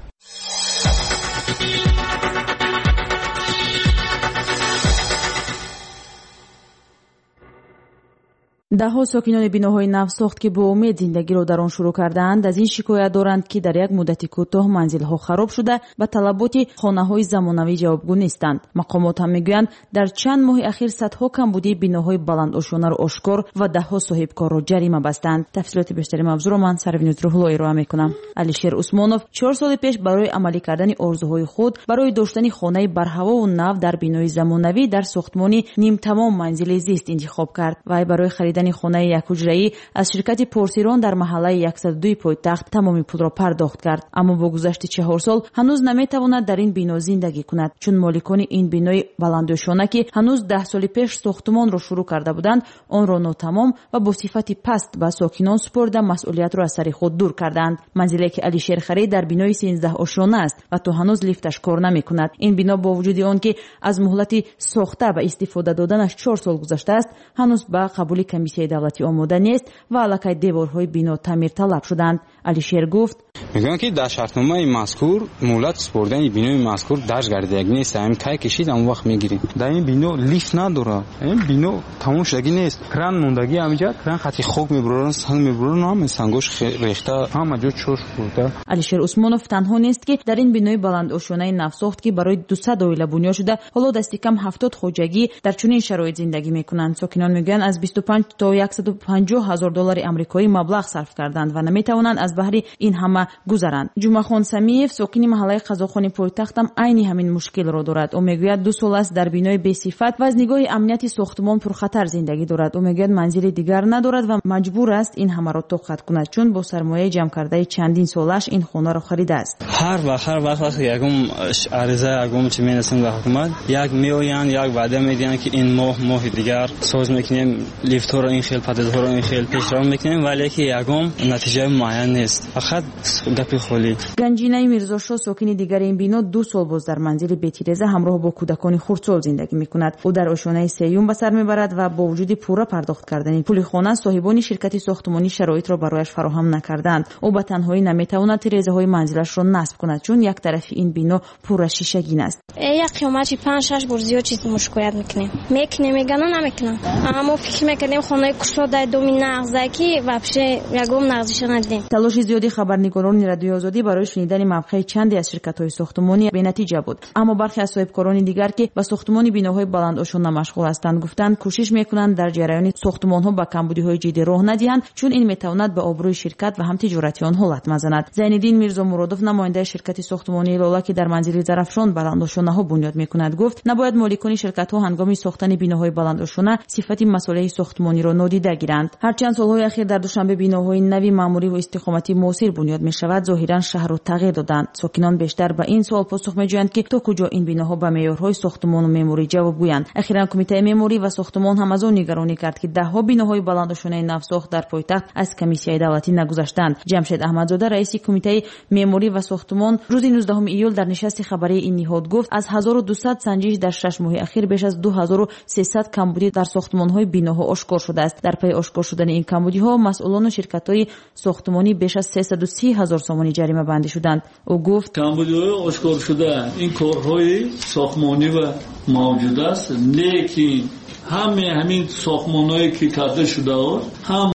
даҳҳо сокинони биноҳои навсохт ки бо умед зиндагиро дар он шурӯъ кардаанд, аз ин шикоят доранд ки дар як муддати кӯтоҳ манзилҳо хароб шуда ба талаботи хонаҳои замонавӣ ҷавобгӯ нестанд. мақомот ҳам мегӯянд, дар чанд моҳи ахир садҳо камбудии биноҳои баландошонаро ошкор ва даҳҳо соҳибкорро ҷарима бастанд. тафсилоти бештари мавзӯъро ман Сарвинуз Рӯҳулло ироа мекунам. Алишер Усмонов 4 соли пеш барои амалӣ кардани орзуҳои худ, барои доштани хонаи барҳавову нав дар бинои замонавӣ дар сохтмони нимтамом манзили зист интихоб кард. вай барои харидани хонаи якҳуҷраӣ аз ширкати Порсирон дар маҳаллаи 102 пойтахт тамоми пулро пардохт кард, аммо бо гузашти 4 сол ҳанӯз наметавонад дар ин бино зиндагӣ кунад, чун моликони ин бинои баландошона ки ҳанӯз 10 соли пеш сохтмонро шурӯъ карда буданд, онро нотамом ва бо сифати паст ба сокинон супорда масъулиятро аз сари худ дур карданд. манзиле ки Алишер харид дар бинои 13 ошона аст ва то ҳанӯз лифташ кор намекунад. ин бино бо вуҷуди он ки аз муҳлати сохта ва истифода доданаш 4 сол гузаштааст, ҳанӯз ба қабули комиссияи давлатӣ омода нест ва аллакай деворҳои бино таъмирталаб шуданд. алишер гуфт: میگن که در شرطنامه مذکور مهلت سپردن بینوی مذکور درج گردیدگی نیست. همین کی کشید اون وقت میگیریم. در این بینو لیفت نداره. این بینو تموم شدگی نیست. کران موندگی همینجا کران خطی خوک میبرن، سنگ میبرن، هم سنگوش ریخته، همه جا چوش خورده. алишер усмонов танҳо нест ки дар ин бинои баландошунаи навсохт ки барои 200 оила бунё шуда ҳоло дасти кам 70 хоҷагӣ дар чунин шароит зиндагӣ мекунанд. сокинон мегӯянд аз 25 то 150 ҳазор доллари амрикоӣ маблағ сарф карданд ва наметавонанд аз баҳри ин ҳама гузаранд. ҷумахон самиев сокини маҳаллаи қазохони пойтахтам айни ҳамин мушкилро дорад. ӯ мегӯяд 2 сол аст дар бинои бесифат ва аз нигоҳи амнияти сохтмон пурхатар зиндагӣ дорад. ӯ мегӯяд манзили дигар надорад ва маҷбур аст ин ҳамаро тоқат кунад, чун бо сармояи ҷамъкардаи чандин солаш ин хонаро харидааст. ҳар вақт ягум ариза ягум чӣ менависем ба ҳукумат, як меоянд, як ваъда медиҳанд ки ин моҳи дигар соз мекунем, лифтҳоро ин хел, падалҳоро ин хел пешравон мекунем, вале ки ягум натиҷаи муайян нест. фақат гапи холӣ. ганҷинаи мирзошо сокини дигари ин бино 2 сол боз дар манзили бетиреза ҳамроҳ бо кӯдакони хурдсол зиндагӣ мекунад. ӯ дар ошонаи сеюм ба сар мебарад ва бо вуҷуди пурра пардохт кардани пули хона соҳибони ширкати сохтмонӣ шароитро барояш фароҳам накарданд. ӯ ба танҳоӣ наметавонад тирезаҳои манзилашро насб кунад, чун як тарафи ин бино пурра шишагин аст. як қиёмати 5-6 бор зиёд чиз мушкоят мекунем. Мекунем, мегана намекунам. Аммо фикр мекардем хонаи кушодаи доми нағза ки вообще ягом нағзиша надидем. талоши зиёди хабарнигорони радиои озодӣ барои шунидани мавқеи чанде аз ширкатҳои сохтмонӣ бенатиҷа буд. аммо бархе аз соҳибкорони дигар ки ба сохтмони биноҳои баландошуна машғул ҳастанд гуфтанд кӯшиш мекунанд дар ҷараёни сохтмонҳо ба камбудиҳои ҷиддӣ роҳ надиҳанд, чун ин метавонад ба обрӯи ширкат ва ҳамтиҷоратиён ҳолат мазанад. зайниддин мирзо муродов намояндаи ширкати сохтмонии лола ки дар манзили зарафшон баландошунаҳо бунёд мекунад гуфт набояд моликони ширкатҳо ҳангоми сохтани биноҳои баландошуна сифати масъулияи сохтмониро нодида гиранд. ҳарчанд солҳои ахир дар душанбе биноҳои нави маъмурӣ ва истиқомати муосир бунёд мешавад, зоҳиран шаҳрро тағйир доданд. сокинон бештар ба ин суол посух меҷӯянд ки то куҷо ин биноҳо ба меъёрҳои сохтмону меъмурӣ ҷавобгӯянд. ахиран кумитаи меъмурӣ ва сохтмон ҳам аз он нигаронӣ кард ки даҳҳо биноҳои баландошунаи навсохт дар пойтахт аз комиссияи давлатӣ нагузаштанд. ҷамшед аҳмадзода раиси кумитаи меъмурӣ ва сохтмон рӯзи 19 июл дар нишасти хабарии ин ниҳод гуфт аз 1200 санҷиш дар 6 моҳи ахир беш аз 2300 камбудӣ дар сохтмонҳои биноҳо ошкор шудааст. дар пайи ошкор шудани ин камбудиҳо масъулону ширкатҳои сохтмонӣ беш аз 330 ҳазор сомонӣ ҷаримабандӣ шуданд. ӯ гуфт камбудиҳои ошкор шуда ин корҳои сохтмонӣ ва мавҷуд аст, лекин ҳамин сохтмонҳое ки карда шудааст ҳам